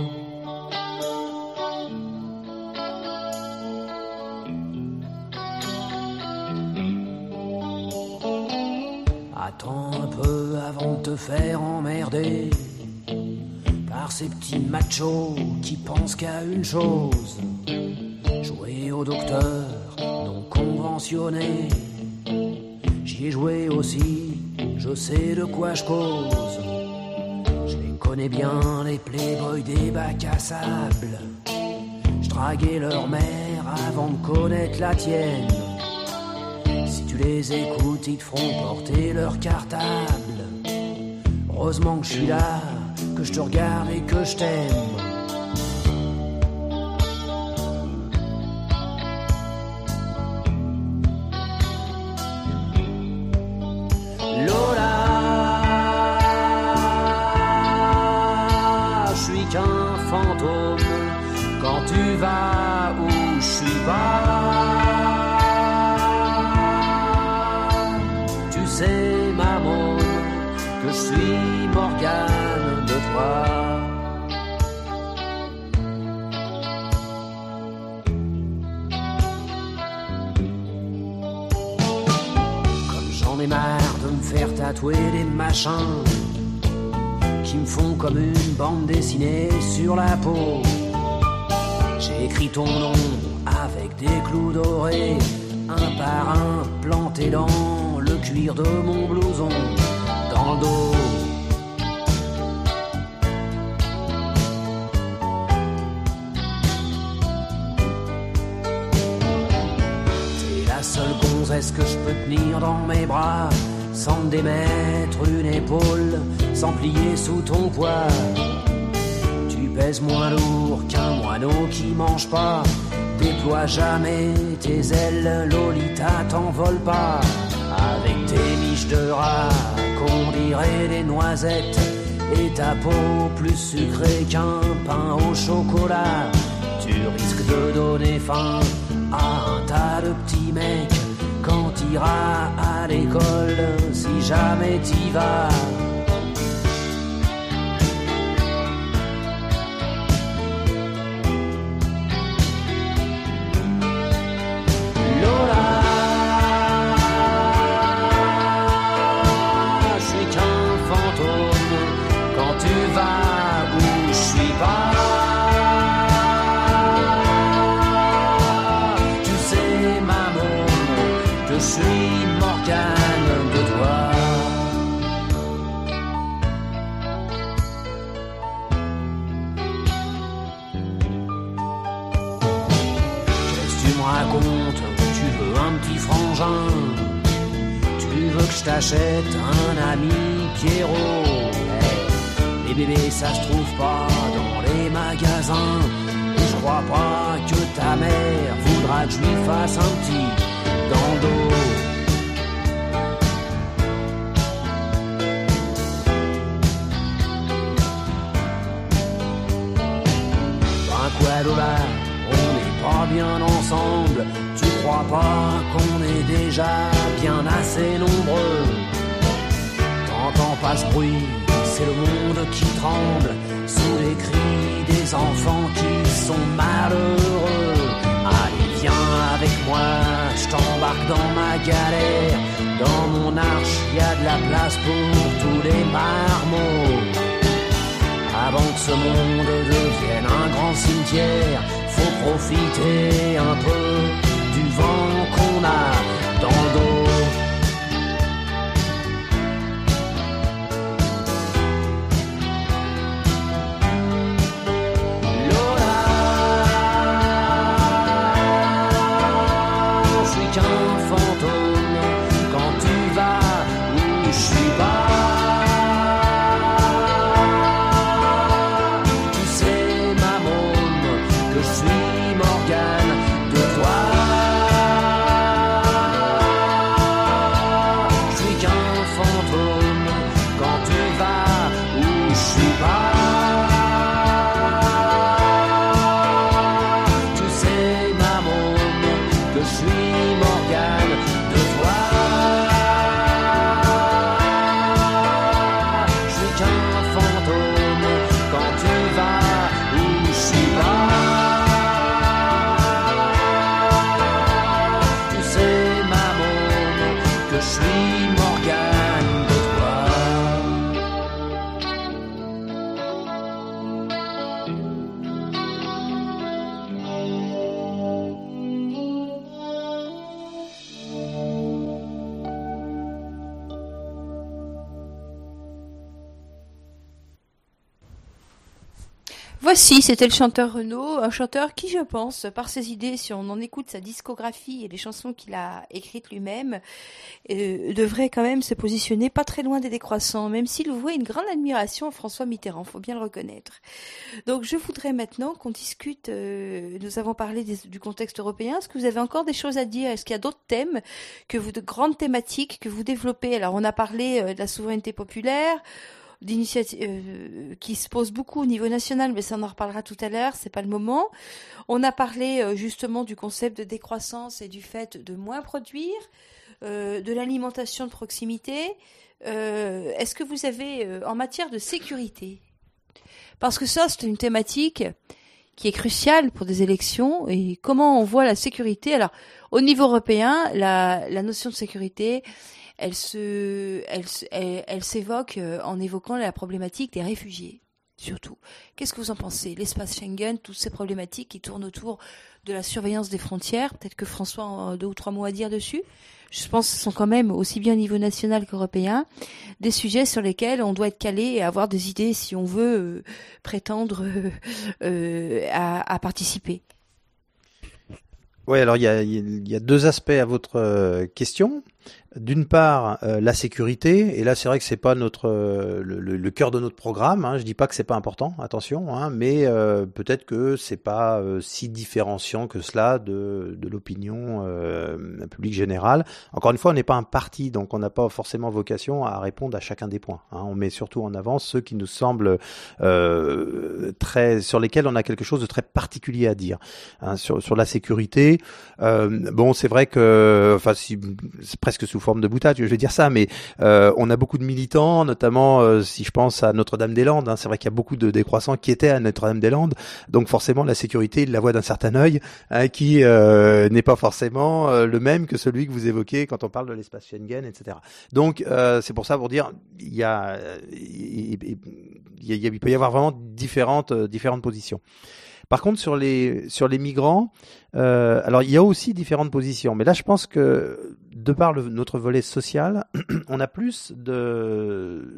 Attends un peu avant de te faire emmerder par ces petits machos qui pensent qu'à une chose, jouer au docteur non conventionné. J'y ai joué aussi, je sais de quoi je cause. Je les connais bien, les playboys des bacs à sable. Je draguais leur mère avant de connaître la tienne. Si tu les écoutes, ils te feront porter leur cartable. Heureusement que je suis là, que je te regarde et que je t'aime. Lola, je suis qu'un fantôme quand tu vas où je suis pas. Tu sais, maman, que je suis Morgane de Toi. Comme j'en ai marre de me faire tatouer des machins qui me font comme une bande dessinée sur la peau. J'ai écrit ton nom avec des clous dorés, un par un planté dans le cuir de mon blouson, dans le dos. Est-ce que je peux tenir dans mes bras sans me démettre une épaule, sans plier sous ton poids? Tu pèses moins lourd qu'un moineau qui mange pas. Déploie jamais tes ailes, Lolita, t'envole pas. Avec tes miches de rat qu'on dirait des noisettes et ta peau plus sucrée qu'un pain au chocolat, tu risques de donner faim à un tas de petits mecs quand t'iras à l'école, si jamais t'y vas. Lola, Morgane de toi. Qu'est-ce que tu me racontes? Tu veux un petit frangin? Tu veux que je t'achète un ami Pierrot? Hey, les bébés ça se trouve pas dans les magasins. Et je crois pas que ta mère voudra que je lui fasse un petit dans le dos. Ben quoi Lola, on n'est pas bien ensemble. Tu crois pas qu'on est déjà bien assez nombreux? T'entends pas ce bruit, c'est le monde qui tremble sous les cris des enfants qui sont malheureux. Allez viens avec moi, je t'embarque dans ma galère. Dans mon arche, y a de la place pour tous les marmots. Avant que ce monde devienne un grand cimetière, faut profiter un peu du vent qu'on a dans le dos. Voici, c'était le chanteur Renaud, un chanteur qui, je pense, par ses idées, si on en écoute sa discographie et les chansons qu'il a écrites lui-même, euh, devrait quand même se positionner pas très loin des Décroissants, même s'il vouait une grande admiration à François Mitterrand, faut bien le reconnaître. Donc je voudrais maintenant qu'on discute, euh, nous avons parlé des, du contexte européen, est-ce que vous avez encore des choses à dire? Est-ce qu'il y a d'autres thèmes, que vous, de grandes thématiques que vous développez? Alors on a parlé euh, de la souveraineté populaire, d'initiatives euh, qui se posent beaucoup au niveau national, mais ça on en reparlera tout à l'heure, c'est pas le moment. On a parlé euh, justement du concept de décroissance et du fait de moins produire, euh, de l'alimentation de proximité. Euh, est-ce que vous avez, euh, en matière de sécurité, parce que ça c'est une thématique qui est cruciale pour des élections, et comment on voit la sécurité. Alors au niveau européen, la, la notion de sécurité, elle se, elle, elle, elle s'évoque en évoquant la problématique des réfugiés, surtout. Qu'est-ce que vous en pensez? L'espace Schengen, toutes ces problématiques qui tournent autour de la surveillance des frontières. Peut-être que François a deux ou trois mots à dire dessus. Je pense que ce sont quand même, aussi bien au niveau national qu'européen, des sujets sur lesquels on doit être calé et avoir des idées si on veut euh, prétendre euh, euh, à, à participer. Oui, alors il y a, il y a deux aspects à votre euh, question. D'une part, euh, la sécurité, et là c'est vrai que c'est pas notre euh, le, le, le cœur de notre programme. Hein, je dis pas que c'est pas important, attention, hein, mais euh, peut-être que c'est pas euh, si différenciant que cela de, de l'opinion euh, publique générale. Encore une fois, on n'est pas un parti, donc on n'a pas forcément vocation à répondre à chacun des points. Hein. On met surtout en avant ceux qui nous semblent euh, très, sur lesquels on a quelque chose de très particulier à dire. Hein, sur, sur la sécurité, euh, bon, c'est vrai que, enfin, si, c'est presque sous forme de boutade, je vais dire ça, mais euh, on a beaucoup de militants, notamment euh, si je pense à Notre-Dame-des-Landes, hein, c'est vrai qu'il y a beaucoup de décroissants qui étaient à Notre-Dame-des-Landes, donc forcément la sécurité, ils la voient d'un certain œil, hein, qui euh, n'est pas forcément euh, le même que celui que vous évoquez quand on parle de l'espace Schengen, et cetera. Donc euh, c'est pour ça, pour dire, il y a, il, il, il, il peut y avoir vraiment différentes, différentes positions. Par contre, sur les sur les migrants, euh, alors il y a aussi différentes positions, mais là je pense que de par le, notre volet social, on a plus de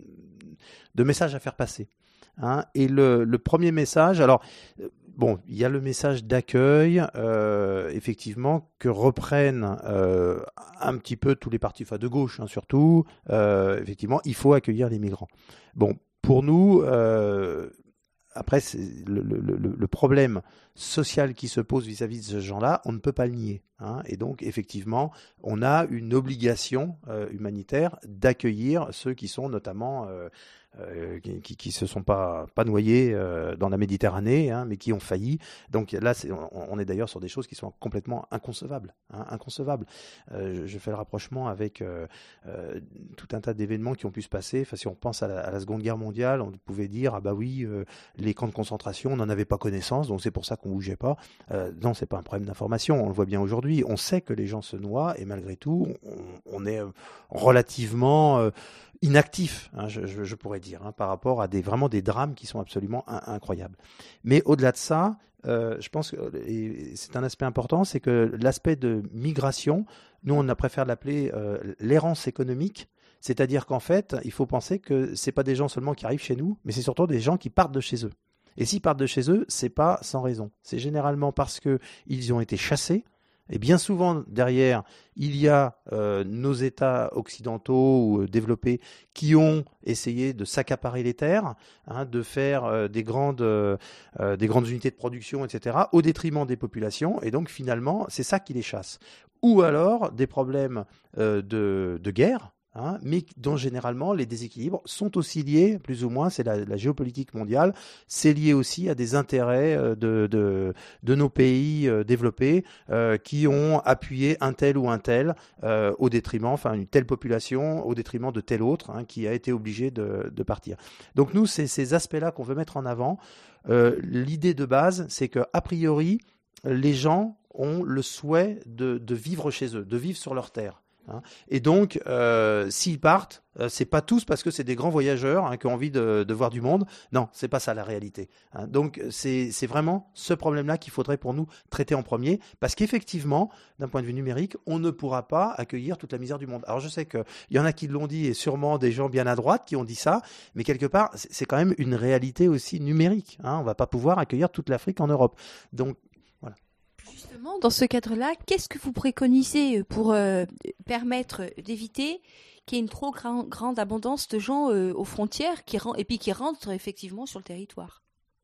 de messages à faire passer. Hein. Et le, le premier message, alors bon, il y a le message d'accueil, euh, effectivement, que reprennent euh, un petit peu tous les partis, enfin de gauche hein, surtout. Euh, effectivement, il faut accueillir les migrants. Bon, pour nous. Euh, Après, c'est le, le, le problème social qui se pose vis-à-vis de ce gens-là, on ne peut pas le nier. Hein, et donc, effectivement, on a une obligation euh, humanitaire d'accueillir ceux qui sont notamment euh, euh, qui, qui se sont pas pas noyés euh, dans la Méditerranée, hein, mais qui ont failli. Donc là, c'est, on, on est d'ailleurs sur des choses qui sont complètement inconcevables, hein, inconcevables. Euh, je, je fais le rapprochement avec euh, euh, tout un tas d'événements qui ont pu se passer. Enfin, si on pense à la, à la Seconde Guerre mondiale, on pouvait dire ah bah oui, euh, les camps de concentration, on n'en avait pas connaissance, donc c'est pour ça qu'on bougeait pas. Euh, non, c'est pas un problème d'information. On le voit bien aujourd'hui. On sait que les gens se noient et malgré tout, on, on est relativement euh, inactif, hein, je, je, je pourrais dire, hein, par rapport à des vraiment des drames qui sont absolument in- incroyables. Mais au-delà de ça, euh, je pense que et c'est un aspect important, c'est que l'aspect de migration, nous on a préféré l'appeler euh, l'errance économique. C'est-à-dire qu'en fait, il faut penser que c'est pas des gens seulement qui arrivent chez nous, mais c'est surtout des gens qui partent de chez eux. Et s'ils partent de chez eux, c'est pas sans raison. C'est généralement parce que ils ont été chassés. Et bien souvent, derrière, il y a euh, nos États occidentaux ou euh, développés qui ont essayé de s'accaparer les terres, hein, de faire euh, des, grandes, euh, des grandes unités de production, et cetera, au détriment des populations. Et donc, finalement, c'est ça qui les chasse. Ou alors, des problèmes euh, de, de guerre, hein, mais dont généralement les déséquilibres sont aussi liés, plus ou moins, c'est la, la géopolitique mondiale, c'est lié aussi à des intérêts de, de, de nos pays euh, développés euh, qui ont appuyé un tel ou un tel euh, au détriment, enfin une telle population au détriment de telle autre, hein, qui a été obligée de, de partir. Donc nous, c'est ces aspects-là qu'on veut mettre en avant. Euh, l'idée de base, c'est que a priori, les gens ont le souhait de, de vivre chez eux, de vivre sur leur terre. Hein. Et donc, euh, s'ils partent, euh, c'est pas tous parce que c'est des grands voyageurs hein, qui ont envie de, de voir du monde. Non, c'est pas ça la réalité. Hein. Donc, c'est, c'est vraiment ce problème-là qu'il faudrait pour nous traiter en premier, parce qu'effectivement, d'un point de vue numérique, on ne pourra pas accueillir toute la misère du monde. Alors, je sais qu'il y en a qui l'ont dit, et sûrement des gens bien à droite qui ont dit ça, mais quelque part, c'est, c'est quand même une réalité aussi numérique. Hein. On va pas pouvoir accueillir toute l'Afrique en Europe. Donc, Justement, dans ce cadre-là, qu'est-ce que vous préconisez pour euh, permettre d'éviter qu'il y ait une trop grand, grande abondance de gens euh, aux frontières qui ren- et puis qui rentrent effectivement sur le territoire?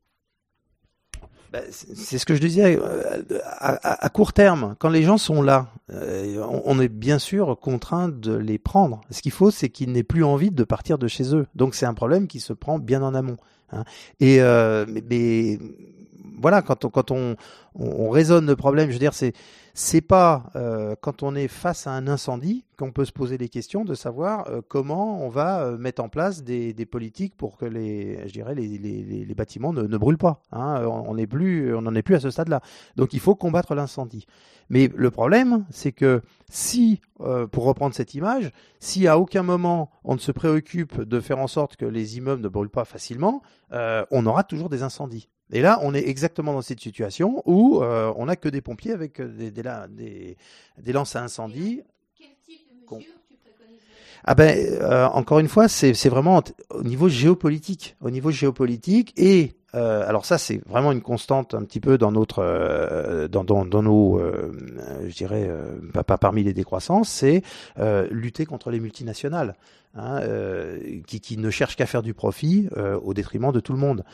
Ben, c'est, c'est ce que je disais, euh, à, à, à court terme, quand les gens sont là, euh, on, on est bien sûr contraint de les prendre. Ce qu'il faut, c'est qu'ils n'aient plus envie de partir de chez eux. Donc c'est un problème qui se prend bien en amont. Hein. Et euh, mais, mais voilà, quand on quand on, on, on raisonne le problème, je veux dire, c'est c'est pas euh, quand on est face à un incendie qu'on peut se poser les questions de savoir euh, comment on va euh, mettre en place des, des politiques pour que les, je dirais, les, les, les bâtiments ne, ne brûlent pas. Hein. On n'est plus, on n'en est plus à ce stade-là. Donc il faut combattre l'incendie. Mais le problème, c'est que si, euh, pour reprendre cette image, si à aucun moment on ne se préoccupe de faire en sorte que les immeubles ne brûlent pas facilement, euh, on aura toujours des incendies. Et là, on est exactement dans cette situation où euh, on n'a que des pompiers avec des, des, des, des lances à incendie. Quel type de mesures tu préconises ? Ah ben, euh, encore une fois, c'est, c'est vraiment au niveau géopolitique, au niveau géopolitique et euh, alors ça, c'est vraiment une constante un petit peu dans notre, euh, dans, dans, dans nos, euh, je dirais, euh, pas, pas parmi les décroissances, c'est euh, lutter contre les multinationales, hein, euh, qui, qui ne cherchent qu'à faire du profit euh, au détriment de tout le monde.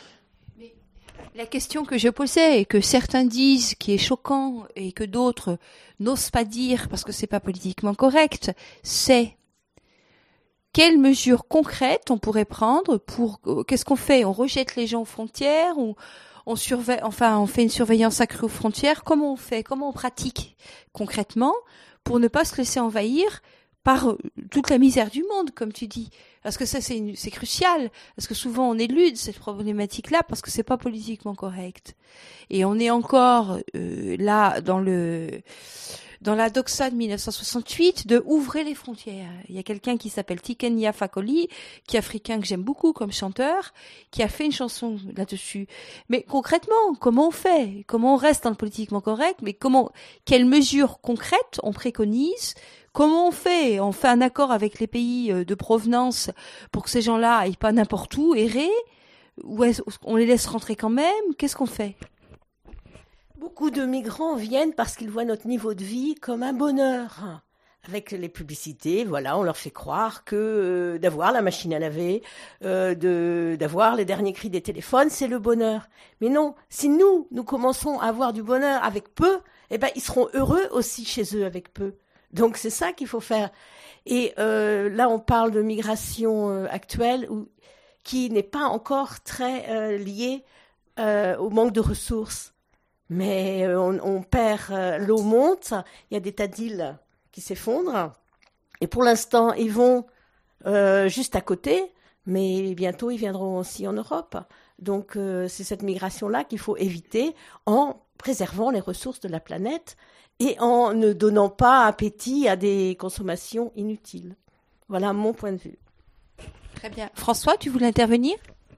La question que je posais et que certains disent qui est choquant et que d'autres n'osent pas dire parce que c'est pas politiquement correct, c'est quelles mesures concrètes on pourrait prendre pour, qu'est-ce qu'on fait? On rejette les gens aux frontières ou on surveille, enfin, on fait une surveillance accrue aux frontières? Comment on fait? Comment on pratique concrètement pour ne pas se laisser envahir par toute la misère du monde, comme tu dis? Parce que ça, c'est, une, c'est crucial. Parce que souvent, on élude cette problématique-là parce que c'est pas politiquement correct. Et on est encore euh, là dans le dans la doxa de mille neuf cent soixante-huit de ouvrir les frontières. Il y a quelqu'un qui s'appelle Tikenya Fakoli, qui est africain, que j'aime beaucoup comme chanteur, qui a fait une chanson là-dessus. Mais concrètement, comment on fait? Comment on reste dans le politiquement correct? Mais comment, quelles mesures concrètes on préconise? Comment on fait? On fait un accord avec les pays de provenance pour que ces gens-là aillent pas n'importe où errer? Ou est-ce qu'on les laisse rentrer quand même? Qu'est-ce qu'on fait? Beaucoup de migrants viennent parce qu'ils voient notre niveau de vie comme un bonheur. Avec les publicités, voilà, on leur fait croire que euh, d'avoir la machine à laver, euh, de d'avoir les derniers cris des téléphones, c'est le bonheur. Mais non, si nous, nous commençons à avoir du bonheur avec peu, eh ben ils seront heureux aussi chez eux avec peu. Donc c'est ça qu'il faut faire. Et euh, là, on parle de migration euh, actuelle où, qui n'est pas encore très euh, liée euh, au manque de ressources. Mais euh, on, on perd, euh, l'eau monte, il y a des tas d'îles qui s'effondrent. Et pour l'instant, ils vont euh, juste à côté, mais bientôt, ils viendront aussi en Europe. Donc, euh, c'est cette migration-là qu'il faut éviter en préservant les ressources de la planète et en ne donnant pas appétit à des consommations inutiles. Voilà mon point de vue. Très bien. François, tu voulais intervenir ?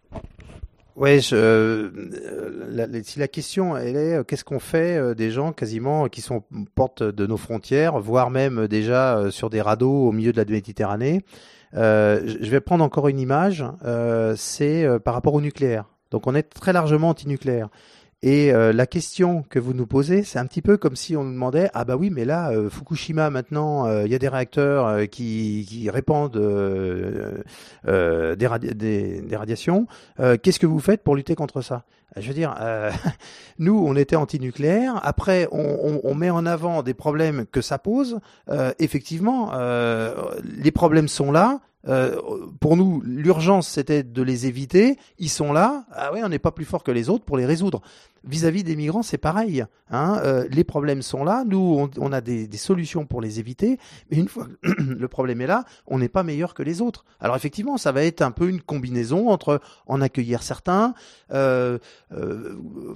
Ouais, je, euh, la, la, si la question elle est, euh, qu'est-ce qu'on fait euh, des gens quasiment euh, qui sont portes de nos frontières, voire même euh, déjà euh, sur des radeaux au milieu de la Méditerranée. Euh, je vais prendre encore une image, euh, c'est euh, par rapport au nucléaire. Donc on est très largement anti-nucléaire. Et euh, la question que vous nous posez, c'est un petit peu comme si on nous demandait, ah bah oui, mais là, euh, Fukushima, maintenant, il euh, y a des réacteurs euh, qui, qui répandent euh, euh, des, radi- des, des radiations. Euh, qu'est-ce que vous faites pour lutter contre ça ? Je veux dire, euh, nous, on était anti-nucléaire. Après, on, on, on met en avant des problèmes que ça pose. Euh, effectivement, euh, les problèmes sont là. Euh, pour nous, l'urgence, c'était de les éviter. Ils sont là. Ah ouais, on n'est pas plus fort que les autres pour les résoudre. Vis-à-vis des migrants, c'est pareil. Hein, euh, les problèmes sont là. Nous, on, on a des, des solutions pour les éviter. Mais une fois que le problème est là, on n'est pas meilleur que les autres. Alors effectivement, ça va être un peu une combinaison entre en accueillir certains, euh, euh,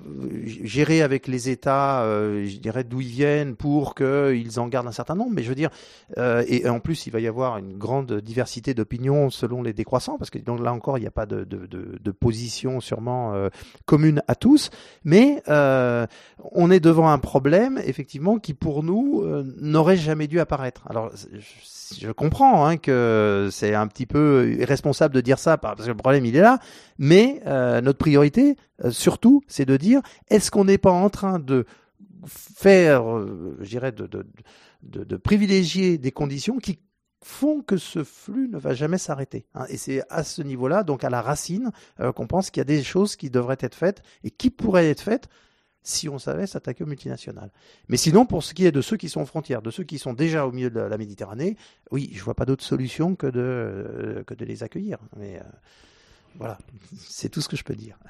gérer avec les États, euh, je dirais d'où ils viennent pour qu'ils en gardent un certain nombre. Mais je veux dire, euh, et en plus, il va y avoir une grande diversité d'opinions selon les décroissants, parce que donc là encore, il n'y a pas de, de, de, de position sûrement euh, commune à tous. Mais Mais euh, on est devant un problème, effectivement, qui pour nous euh, n'aurait jamais dû apparaître. Alors, je, je comprends hein, que c'est un petit peu irresponsable de dire ça, parce que le problème il est là. Mais euh, notre priorité, euh, surtout, c'est de dire est-ce qu'on n'est pas en train de faire, euh, je dirais, de, de, de, de privilégier des conditions qui font que ce flux ne va jamais s'arrêter. Hein. Et c'est à ce niveau-là, donc à la racine, euh, qu'on pense qu'il y a des choses qui devraient être faites et qui pourraient être faites si on savait s'attaquer aux multinationales. Mais sinon, pour ce qui est de ceux qui sont aux frontières, de ceux qui sont déjà au milieu de la Méditerranée, oui, je vois pas d'autre solution que de, euh, que de les accueillir. Mais euh, voilà, c'est tout ce que je peux dire.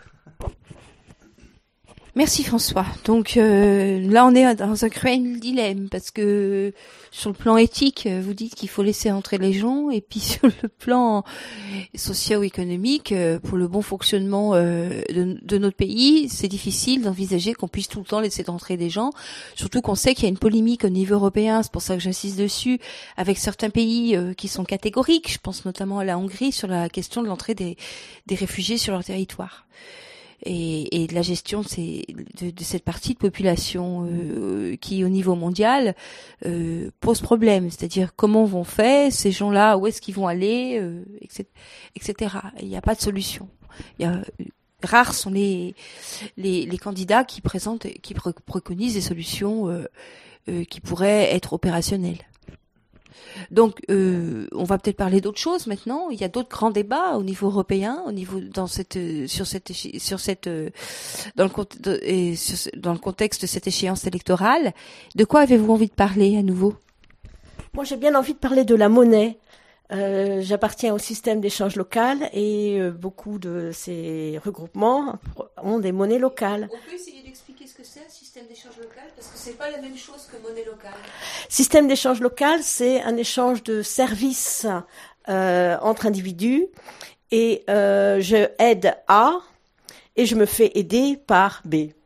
Merci François. Donc euh, là, on est dans un cruel dilemme parce que sur le plan éthique, vous dites qu'il faut laisser entrer les gens, et puis sur le plan socio-économique, pour le bon fonctionnement euh, de, de notre pays, c'est difficile d'envisager qu'on puisse tout le temps laisser entrer des gens. Surtout qu'on sait qu'il y a une polémique au niveau européen, c'est pour ça que j'insiste dessus, avec certains pays euh, qui sont catégoriques. Je pense notamment à la Hongrie sur la question de l'entrée des, des réfugiés sur leur territoire. Et, et de la gestion de, ces, de, de cette partie de population euh, qui, au niveau mondial, euh, pose problème. C'est-à-dire comment vont faire ces gens-là, où est-ce qu'ils vont aller, euh, et cetera. Il n'y a pas de solution. Il y a, rares sont les, les, les candidats qui présentent, qui préconisent des solutions euh, euh, qui pourraient être opérationnelles. Donc, euh, on va peut-être parler d'autres choses maintenant. Il y a d'autres grands débats au niveau européen, au niveau dans cette, sur cette, sur cette, dans le de, et sur, dans le contexte de cette échéance électorale. De quoi avez-vous envie de parler à nouveau ? Moi, j'ai bien envie de parler de la monnaie. Euh, j'appartiens au système d'échange local et euh, beaucoup de ces regroupements ont des monnaies locales. On peut essayer d'expliquer ce que c'est un système d'échange local, parce que c'est pas la même chose que monnaie locale. Système d'échange local, c'est un échange de services euh, entre individus et euh, je aide A et je me fais aider par B.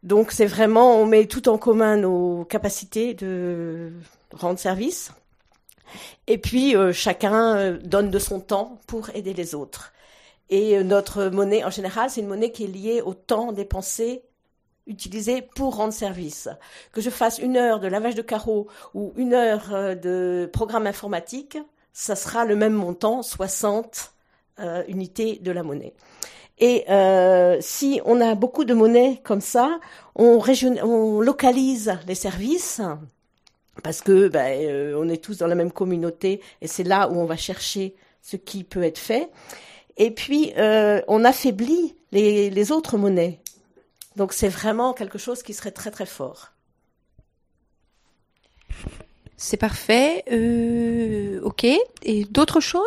Donc c'est vraiment, on met tout en commun nos capacités de rendre service. Et puis euh, chacun euh, donne de son temps pour aider les autres. Et euh, notre monnaie, en général, c'est une monnaie qui est liée au temps dépensé, utilisé pour rendre service. Que je fasse une heure de lavage de carreaux ou une heure euh, de programme informatique, ça sera le même montant, soixante euh, unités de la monnaie. Et euh, si on a beaucoup de monnaies comme ça, on, région... on localise les services parce que ben, euh, on est tous dans la même communauté et c'est là où on va chercher ce qui peut être fait. Et puis, euh, on affaiblit les, les autres monnaies. Donc, c'est vraiment quelque chose qui serait très, très fort. C'est parfait. Euh, ok. Et d'autres choses ?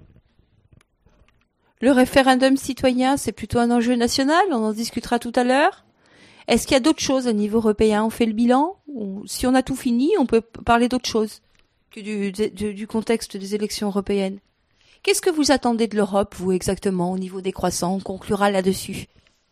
Le référendum citoyen, c'est plutôt un enjeu national, on en discutera tout à l'heure. Est-ce qu'il y a d'autres choses au niveau européen ? On fait le bilan ? Ou, si on a tout fini, on peut parler d'autre chose que du, du, du contexte des élections européennes. Qu'est-ce que vous attendez de l'Europe, vous, exactement, au niveau des croissants ? On conclura là-dessus.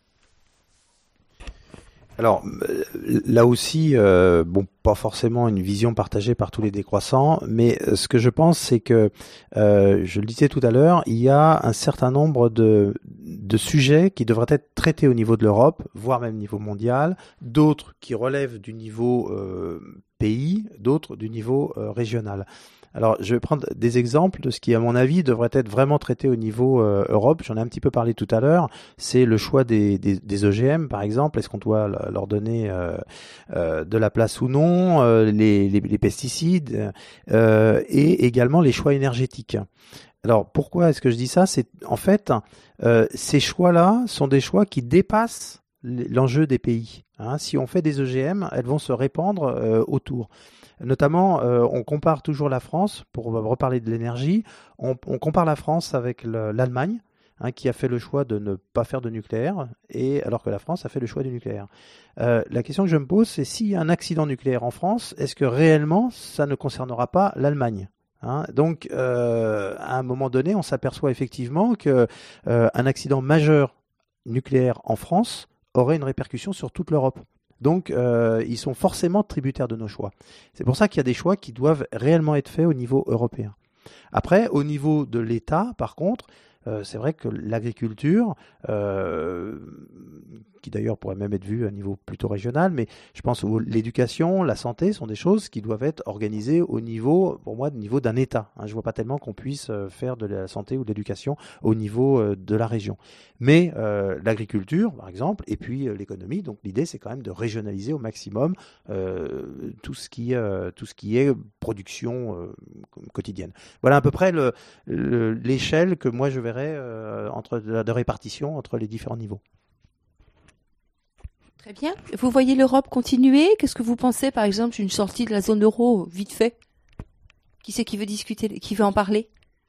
Alors là aussi, euh, bon, pas forcément une vision partagée par tous les décroissants, mais ce que je pense, c'est que, euh, je le disais tout à l'heure, il y a un certain nombre de, de sujets qui devraient être traités au niveau de l'Europe, voire même au niveau mondial, d'autres qui relèvent du niveau euh, pays, d'autres du niveau euh, régional. Alors, je vais prendre des exemples de ce qui, à mon avis, devrait être vraiment traité au niveau euh, Europe. J'en ai un petit peu parlé tout à l'heure. C'est le choix des, des, des O G M, par exemple. Est-ce qu'on doit leur donner euh, euh, de la place ou non, euh, les, les, les pesticides, euh, et également les choix énergétiques. Alors, pourquoi est-ce que je dis ça ? C'est en fait, euh, ces choix-là sont des choix qui dépassent l'enjeu des pays. Hein. Si on fait des O G M, elles vont se répandre euh, autour. Notamment, euh, on compare toujours la France, pour reparler de l'énergie, on, on compare la France avec le, l'Allemagne, hein, qui a fait le choix de ne pas faire de nucléaire, et alors que la France a fait le choix du nucléaire. Euh, la question que je me pose, c'est s'il y a un accident nucléaire en France, est-ce que réellement ça ne concernera pas l'Allemagne ? Hein, donc, euh, à un moment donné, on s'aperçoit effectivement que euh, un accident majeur nucléaire en France aurait une répercussion sur toute l'Europe. Donc, euh, ils sont forcément tributaires de nos choix. C'est pour ça qu'il y a des choix qui doivent réellement être faits au niveau européen. Après, au niveau de l'État, par contre, euh, c'est vrai que l'agriculture, euh, qui d'ailleurs pourrait même être vue à un niveau plutôt régional, mais je pense que l'éducation, la santé sont des choses qui doivent être organisées au niveau, pour moi, au niveau d'un État. Hein, je ne vois pas tellement qu'on puisse faire de la santé ou de l'éducation au niveau euh, de la région. Mais euh, l'agriculture, par exemple, et puis euh, l'économie, donc l'idée c'est quand même de régionaliser au maximum euh, tout ce qui, euh, tout ce qui est production euh, quotidienne. Voilà à peu près le, le, l'échelle que moi je verrais euh, entre de, de répartition entre les différents niveaux. Très bien. Vous voyez l'Europe continuer ? Qu'est-ce que vous pensez, par exemple, d'une sortie de la zone euro, vite fait ? Qui c'est qui veut discuter, qui veut en parler ?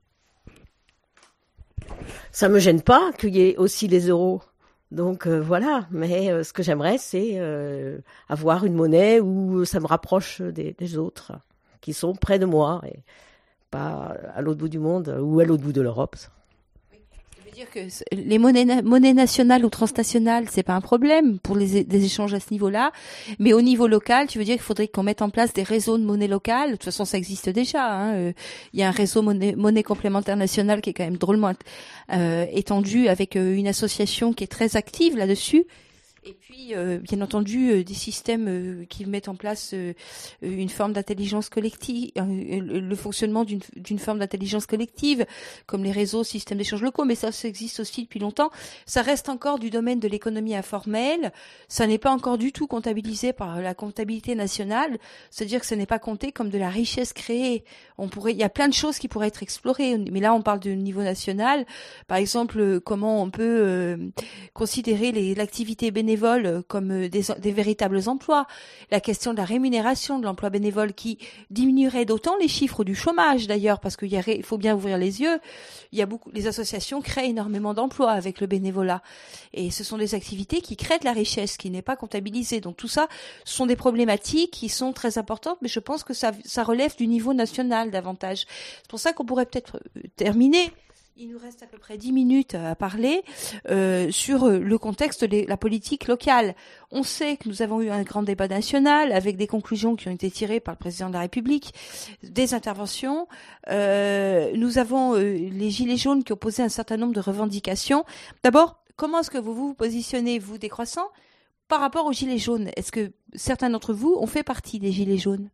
Ça me gêne pas qu'il y ait aussi les euros. Donc euh, voilà, mais euh, ce que j'aimerais, c'est euh, avoir une monnaie où ça me rapproche des, des autres qui sont près de moi et pas à l'autre bout du monde ou à l'autre bout de l'Europe. Dire que les monnaies, na- monnaies nationales ou transnationales, c'est pas un problème pour les, des échanges à ce niveau-là, mais au niveau local, tu veux dire qu'il faudrait qu'on mette en place des réseaux de monnaie locale. De toute façon, ça existe déjà. Hein. Euh, il y a un réseau monnaie, monnaie complémentaire nationale qui est quand même drôlement euh, étendu, avec euh, une association qui est très active là-dessus. Et puis, euh, bien entendu, euh, des systèmes euh, qui mettent en place euh, une forme d'intelligence collective, euh, le fonctionnement d'une, d'une forme d'intelligence collective, comme les réseaux, systèmes d'échange locaux, mais ça, ça existe aussi depuis longtemps. Ça reste encore du domaine de l'économie informelle. Ça n'est pas encore du tout comptabilisé par la comptabilité nationale. C'est-à-dire que ce n'est pas compté comme de la richesse créée. On pourrait, il y a plein de choses qui pourraient être explorées, mais là, on parle du niveau national. Par exemple, comment on peut euh, considérer les, l'activité bénévole comme des, des véritables emplois, la question de la rémunération de l'emploi bénévole qui diminuerait d'autant les chiffres du chômage d'ailleurs, parce qu'il y a, il faut bien ouvrir les yeux, il y a beaucoup, les associations créent énormément d'emplois avec le bénévolat et ce sont des activités qui créent de la richesse qui n'est pas comptabilisée. Donc tout ça, ce sont des problématiques qui sont très importantes, mais je pense que ça, ça relève du niveau national davantage. C'est pour ça qu'on pourrait peut-être terminer Il nous reste à peu près dix minutes à parler euh, sur le contexte de la politique locale. On sait que nous avons eu un grand débat national avec des conclusions qui ont été tirées par le président de la République, des interventions. Euh, nous avons euh, les Gilets jaunes qui ont posé un certain nombre de revendications. D'abord, comment est-ce que vous vous positionnez, vous, Décroissant, par rapport aux Gilets jaunes? Est-ce que certains d'entre vous ont fait partie des Gilets jaunes?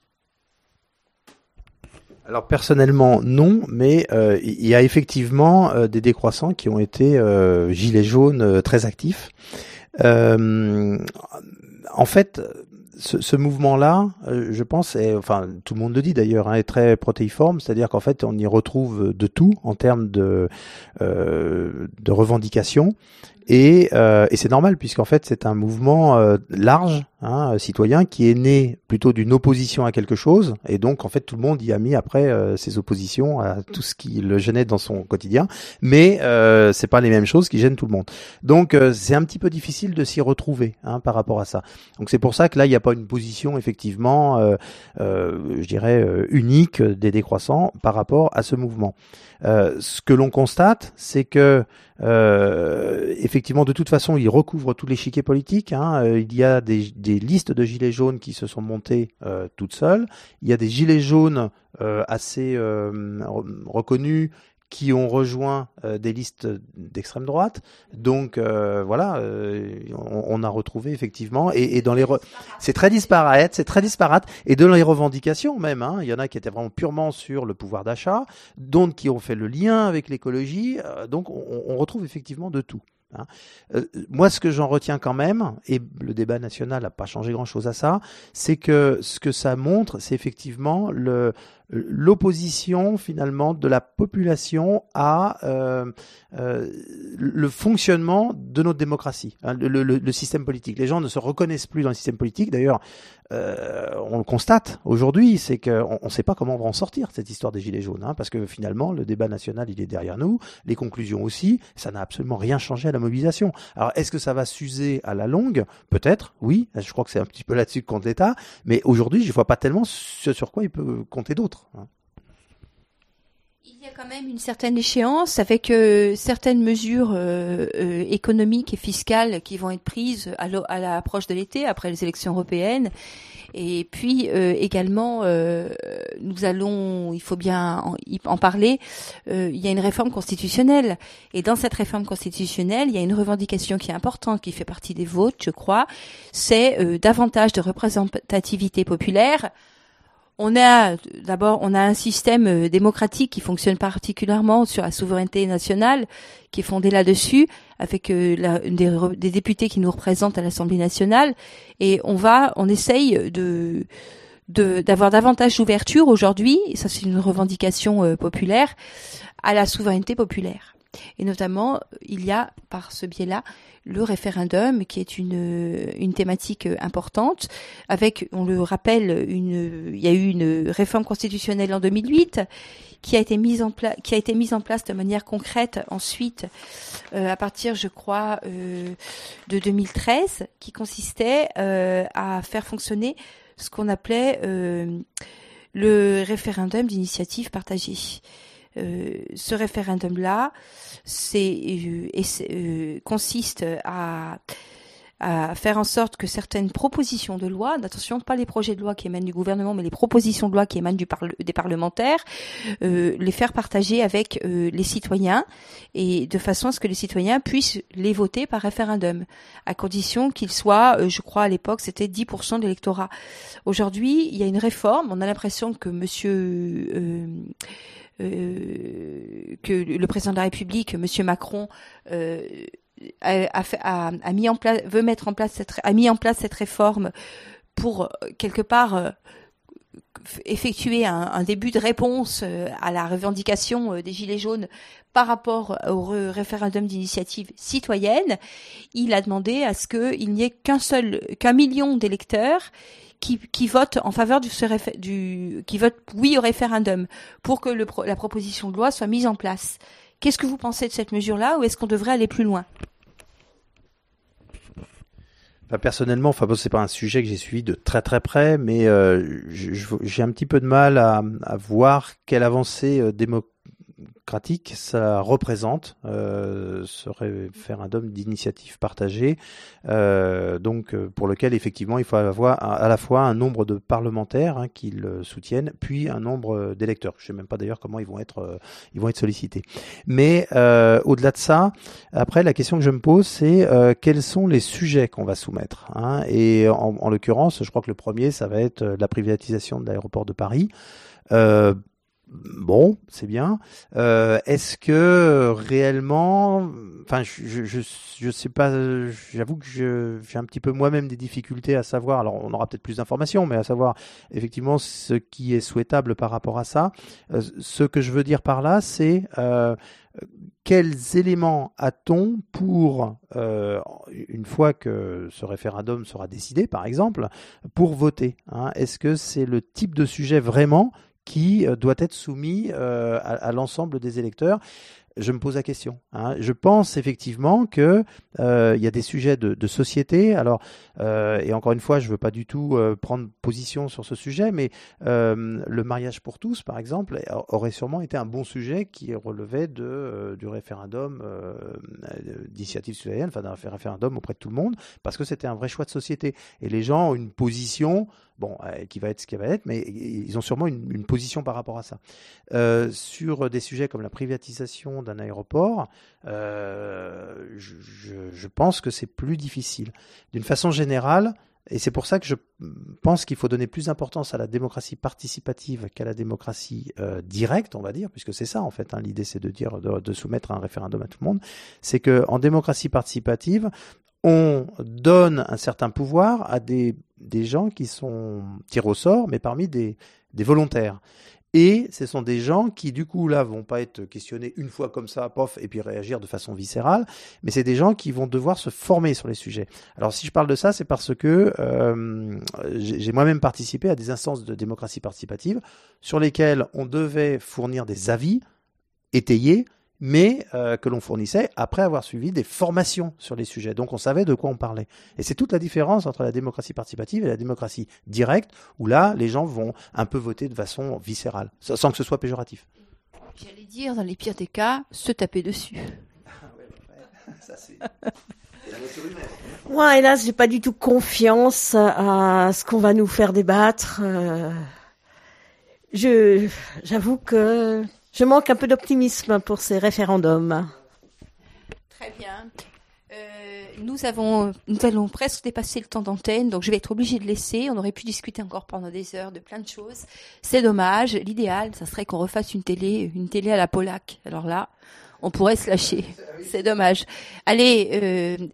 Alors personnellement non, mais euh, il y a effectivement euh, des décroissants qui ont été euh, gilets jaunes euh, très actifs. Euh, en fait, ce, ce mouvement-là, euh, je pense, est, enfin tout le monde le dit d'ailleurs, hein, est très protéiforme, c'est-à-dire qu'en fait on y retrouve de tout en termes de, euh, de revendications. Et, euh, et c'est normal puisqu'en fait c'est un mouvement euh, large, hein, citoyen, qui est né plutôt d'une opposition à quelque chose, et donc en fait tout le monde y a mis après euh, ses oppositions à tout ce qui le gênait dans son quotidien, mais euh, c'est pas les mêmes choses qui gênent tout le monde. Donc euh, c'est un petit peu difficile de s'y retrouver, hein, par rapport à ça. Donc c'est pour ça que là il n'y a pas une position effectivement, euh, euh, je dirais euh, unique des décroissants par rapport à ce mouvement. Euh, ce que l'on constate, c'est que euh, effectivement, de toute façon, il recouvre tout l'échiquier politique. Hein. Euh, il y a des, des listes de gilets jaunes qui se sont montées euh, toutes seules. Il y a des gilets jaunes euh, assez euh, reconnus qui ont rejoint euh, des listes d'extrême droite. Donc euh, voilà, euh, on, on a retrouvé effectivement, et, et dans les re... c'est très disparate, c'est très disparate, et dans les revendications même, hein, il y en a qui étaient vraiment purement sur le pouvoir d'achat, d'autres qui ont fait le lien avec l'écologie, euh, donc on, on retrouve effectivement de tout. Hein. Euh, moi, ce que j'en retiens quand même, et le débat national n'a pas changé grand-chose à ça, c'est que ce que ça montre, c'est effectivement le l'opposition finalement de la population à euh, euh, le fonctionnement de notre démocratie, hein, le, le, le système politique. Les gens ne se reconnaissent plus dans le système politique. D'ailleurs, euh, on le constate aujourd'hui, c'est qu'on ne sait pas comment on va en sortir, cette histoire des Gilets jaunes, hein, parce que finalement, le débat national, il est derrière nous, les conclusions aussi, ça n'a absolument rien changé à la mobilisation. Alors, est-ce que ça va s'user à la longue? Peut-être, oui, je crois que c'est un petit peu là-dessus que compte l'État, mais aujourd'hui, je ne vois pas tellement ce sur quoi il peut compter d'autres. Il y a quand même une certaine échéance avec euh, certaines mesures euh, euh, économiques et fiscales qui vont être prises à, à l'approche de l'été, après les élections européennes. Et puis euh, également, euh, nous allons, il faut bien en, en parler, euh, il y a une réforme constitutionnelle. Et dans cette réforme constitutionnelle, il y a une revendication qui est importante, qui fait partie des vôtres, je crois, c'est euh, davantage de représentativité populaire. On a d'abord, on a un système démocratique qui fonctionne particulièrement sur la souveraineté nationale, qui est fondé là-dessus, avec euh, la, des, des députés qui nous représentent à l'Assemblée nationale, et on va, on essaye de, de d'avoir davantage d'ouverture aujourd'hui, et ça c'est une revendication euh, populaire, à la souveraineté populaire. Et notamment, il y a par ce biais-là le référendum, qui est une une thématique importante, avec, on le rappelle, une il y a eu une réforme constitutionnelle en deux mille huit qui a été mise en place qui a été mise en place de manière concrète ensuite euh, à partir, je crois, euh, de deux mille treize, qui consistait euh, à faire fonctionner ce qu'on appelait euh, le référendum d'initiative partagée. Euh, ce référendum-là, c'est, euh, et c'est, euh, consiste à, à faire en sorte que certaines propositions de loi, attention, pas les projets de loi qui émanent du gouvernement, mais les propositions de loi qui émanent du parle, des parlementaires, euh, les faire partager avec euh, les citoyens, et de façon à ce que les citoyens puissent les voter par référendum, à condition qu'ils soient, euh, je crois à l'époque, c'était dix pour cent de l'électorat. Aujourd'hui, il y a une réforme, on a l'impression que monsieur... Euh, Euh, que le président de la République, Monsieur Macron, euh, a, a, fait, a, a mis en place, veut mettre en place cette, a mis en place cette réforme pour quelque part euh, effectuer un, un début de réponse euh, à la revendication euh, des Gilets jaunes par rapport au référendum d'initiative citoyenne. Il a demandé à ce qu'il n'y ait qu'un seul, qu'un million d'électeurs qui, qui votent en faveur du, du, qui votent oui au référendum pour que le, la proposition de loi soit mise en place. Qu'est-ce que vous pensez de cette mesure-là, ou est-ce qu'on devrait aller plus loin? Enfin, personnellement, enfin bon, c'est pas un sujet que j'ai suivi de très très près, mais euh, je, j'ai un petit peu de mal à, à voir quelle avancée euh, démo- démocratique, ça représente euh, ce référendum d'initiative partagée, euh, donc pour lequel effectivement il faut avoir à, à la fois un nombre de parlementaires hein, qui le soutiennent, puis un nombre d'électeurs. Je ne sais même pas d'ailleurs comment ils vont être, euh, ils vont être sollicités. Mais euh, au-delà de ça, après la question que je me pose, c'est euh, quels sont les sujets qu'on va soumettre hein, et en, en l'occurrence, je crois que le premier, ça va être la privatisation de l'aéroport de Paris. Euh, Bon, c'est bien. Euh, est-ce que réellement, enfin, je, je, je sais pas. J'avoue que je, j'ai un petit peu moi-même des difficultés à savoir. Alors, on aura peut-être plus d'informations, mais à savoir effectivement ce qui est souhaitable par rapport à ça. Euh, ce que je veux dire par là, c'est euh, quels éléments a-t-on pour, euh, une fois que ce référendum sera décidé, par exemple, pour voter hein. Est-ce que c'est le type de sujet vraiment qui doit être soumis euh, à, à l'ensemble des électeurs? Je me pose la question. Hein. Je pense effectivement que euh, il y a des sujets de, de société. Alors, euh, et encore une fois, je ne veux pas du tout euh, prendre position sur ce sujet, mais euh, le mariage pour tous, par exemple, aurait sûrement été un bon sujet qui relevait de, euh, du référendum euh, d'initiative citoyenne, enfin d'un référendum auprès de tout le monde, parce que c'était un vrai choix de société. Et les gens ont une position. Bon, euh, qui va être ce qui va être, mais ils ont sûrement une, une position par rapport à ça. Euh, sur des sujets comme la privatisation d'un aéroport, euh, je, je, je pense que c'est plus difficile. D'une façon générale, et c'est pour ça que je pense qu'il faut donner plus d'importance à la démocratie participative qu'à la démocratie euh, directe, on va dire, puisque c'est ça en fait. Hein, l'idée, c'est de dire de, de soumettre un référendum à tout le monde. C'est que en démocratie participative, on donne un certain pouvoir à des, des gens qui sont tirés au sort, mais parmi des, des volontaires. Et ce sont des gens qui, du coup, là, vont pas être questionnés une fois comme ça, pof, et puis réagir de façon viscérale, mais c'est des gens qui vont devoir se former sur les sujets. Alors, si je parle de ça, c'est parce que euh, j'ai moi-même participé à des instances de démocratie participative sur lesquelles on devait fournir des avis étayés, mais euh, que l'on fournissait après avoir suivi des formations sur les sujets. Donc on savait de quoi on parlait. Et c'est toute la différence entre la démocratie participative et la démocratie directe, où là, les gens vont un peu voter de façon viscérale, sans que ce soit péjoratif. J'allais dire, dans les pires des cas, se taper dessus. Ça, c'est... la nature humaine. Moi, hélas, j'ai pas du tout confiance à ce qu'on va nous faire débattre. Euh, je, j'avoue que je manque un peu d'optimisme pour ces référendums. Très bien. Euh, nous avons, nous allons presque dépasser le temps d'antenne, donc je vais être obligée de laisser. On aurait pu discuter encore pendant des heures de plein de choses. C'est dommage. L'idéal, ça serait qu'on refasse une télé, une télé à la Polac. Alors là, on pourrait se lâcher. C'est dommage. Allez, euh...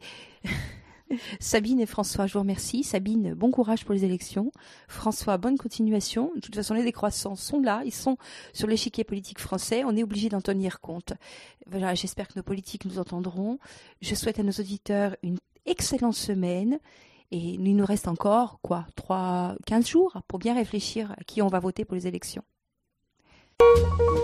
Sabine et François, je vous remercie. Sabine, bon courage pour les élections. François, bonne continuation. De toute façon, les décroissants sont là, ils sont sur l'échiquier politique français. On est obligé d'en tenir compte. Voilà, j'espère que nos politiques nous entendront. Je souhaite à nos auditeurs une excellente semaine. Et il nous reste encore, quoi, trois, quinze jours pour bien réfléchir à qui on va voter pour les élections.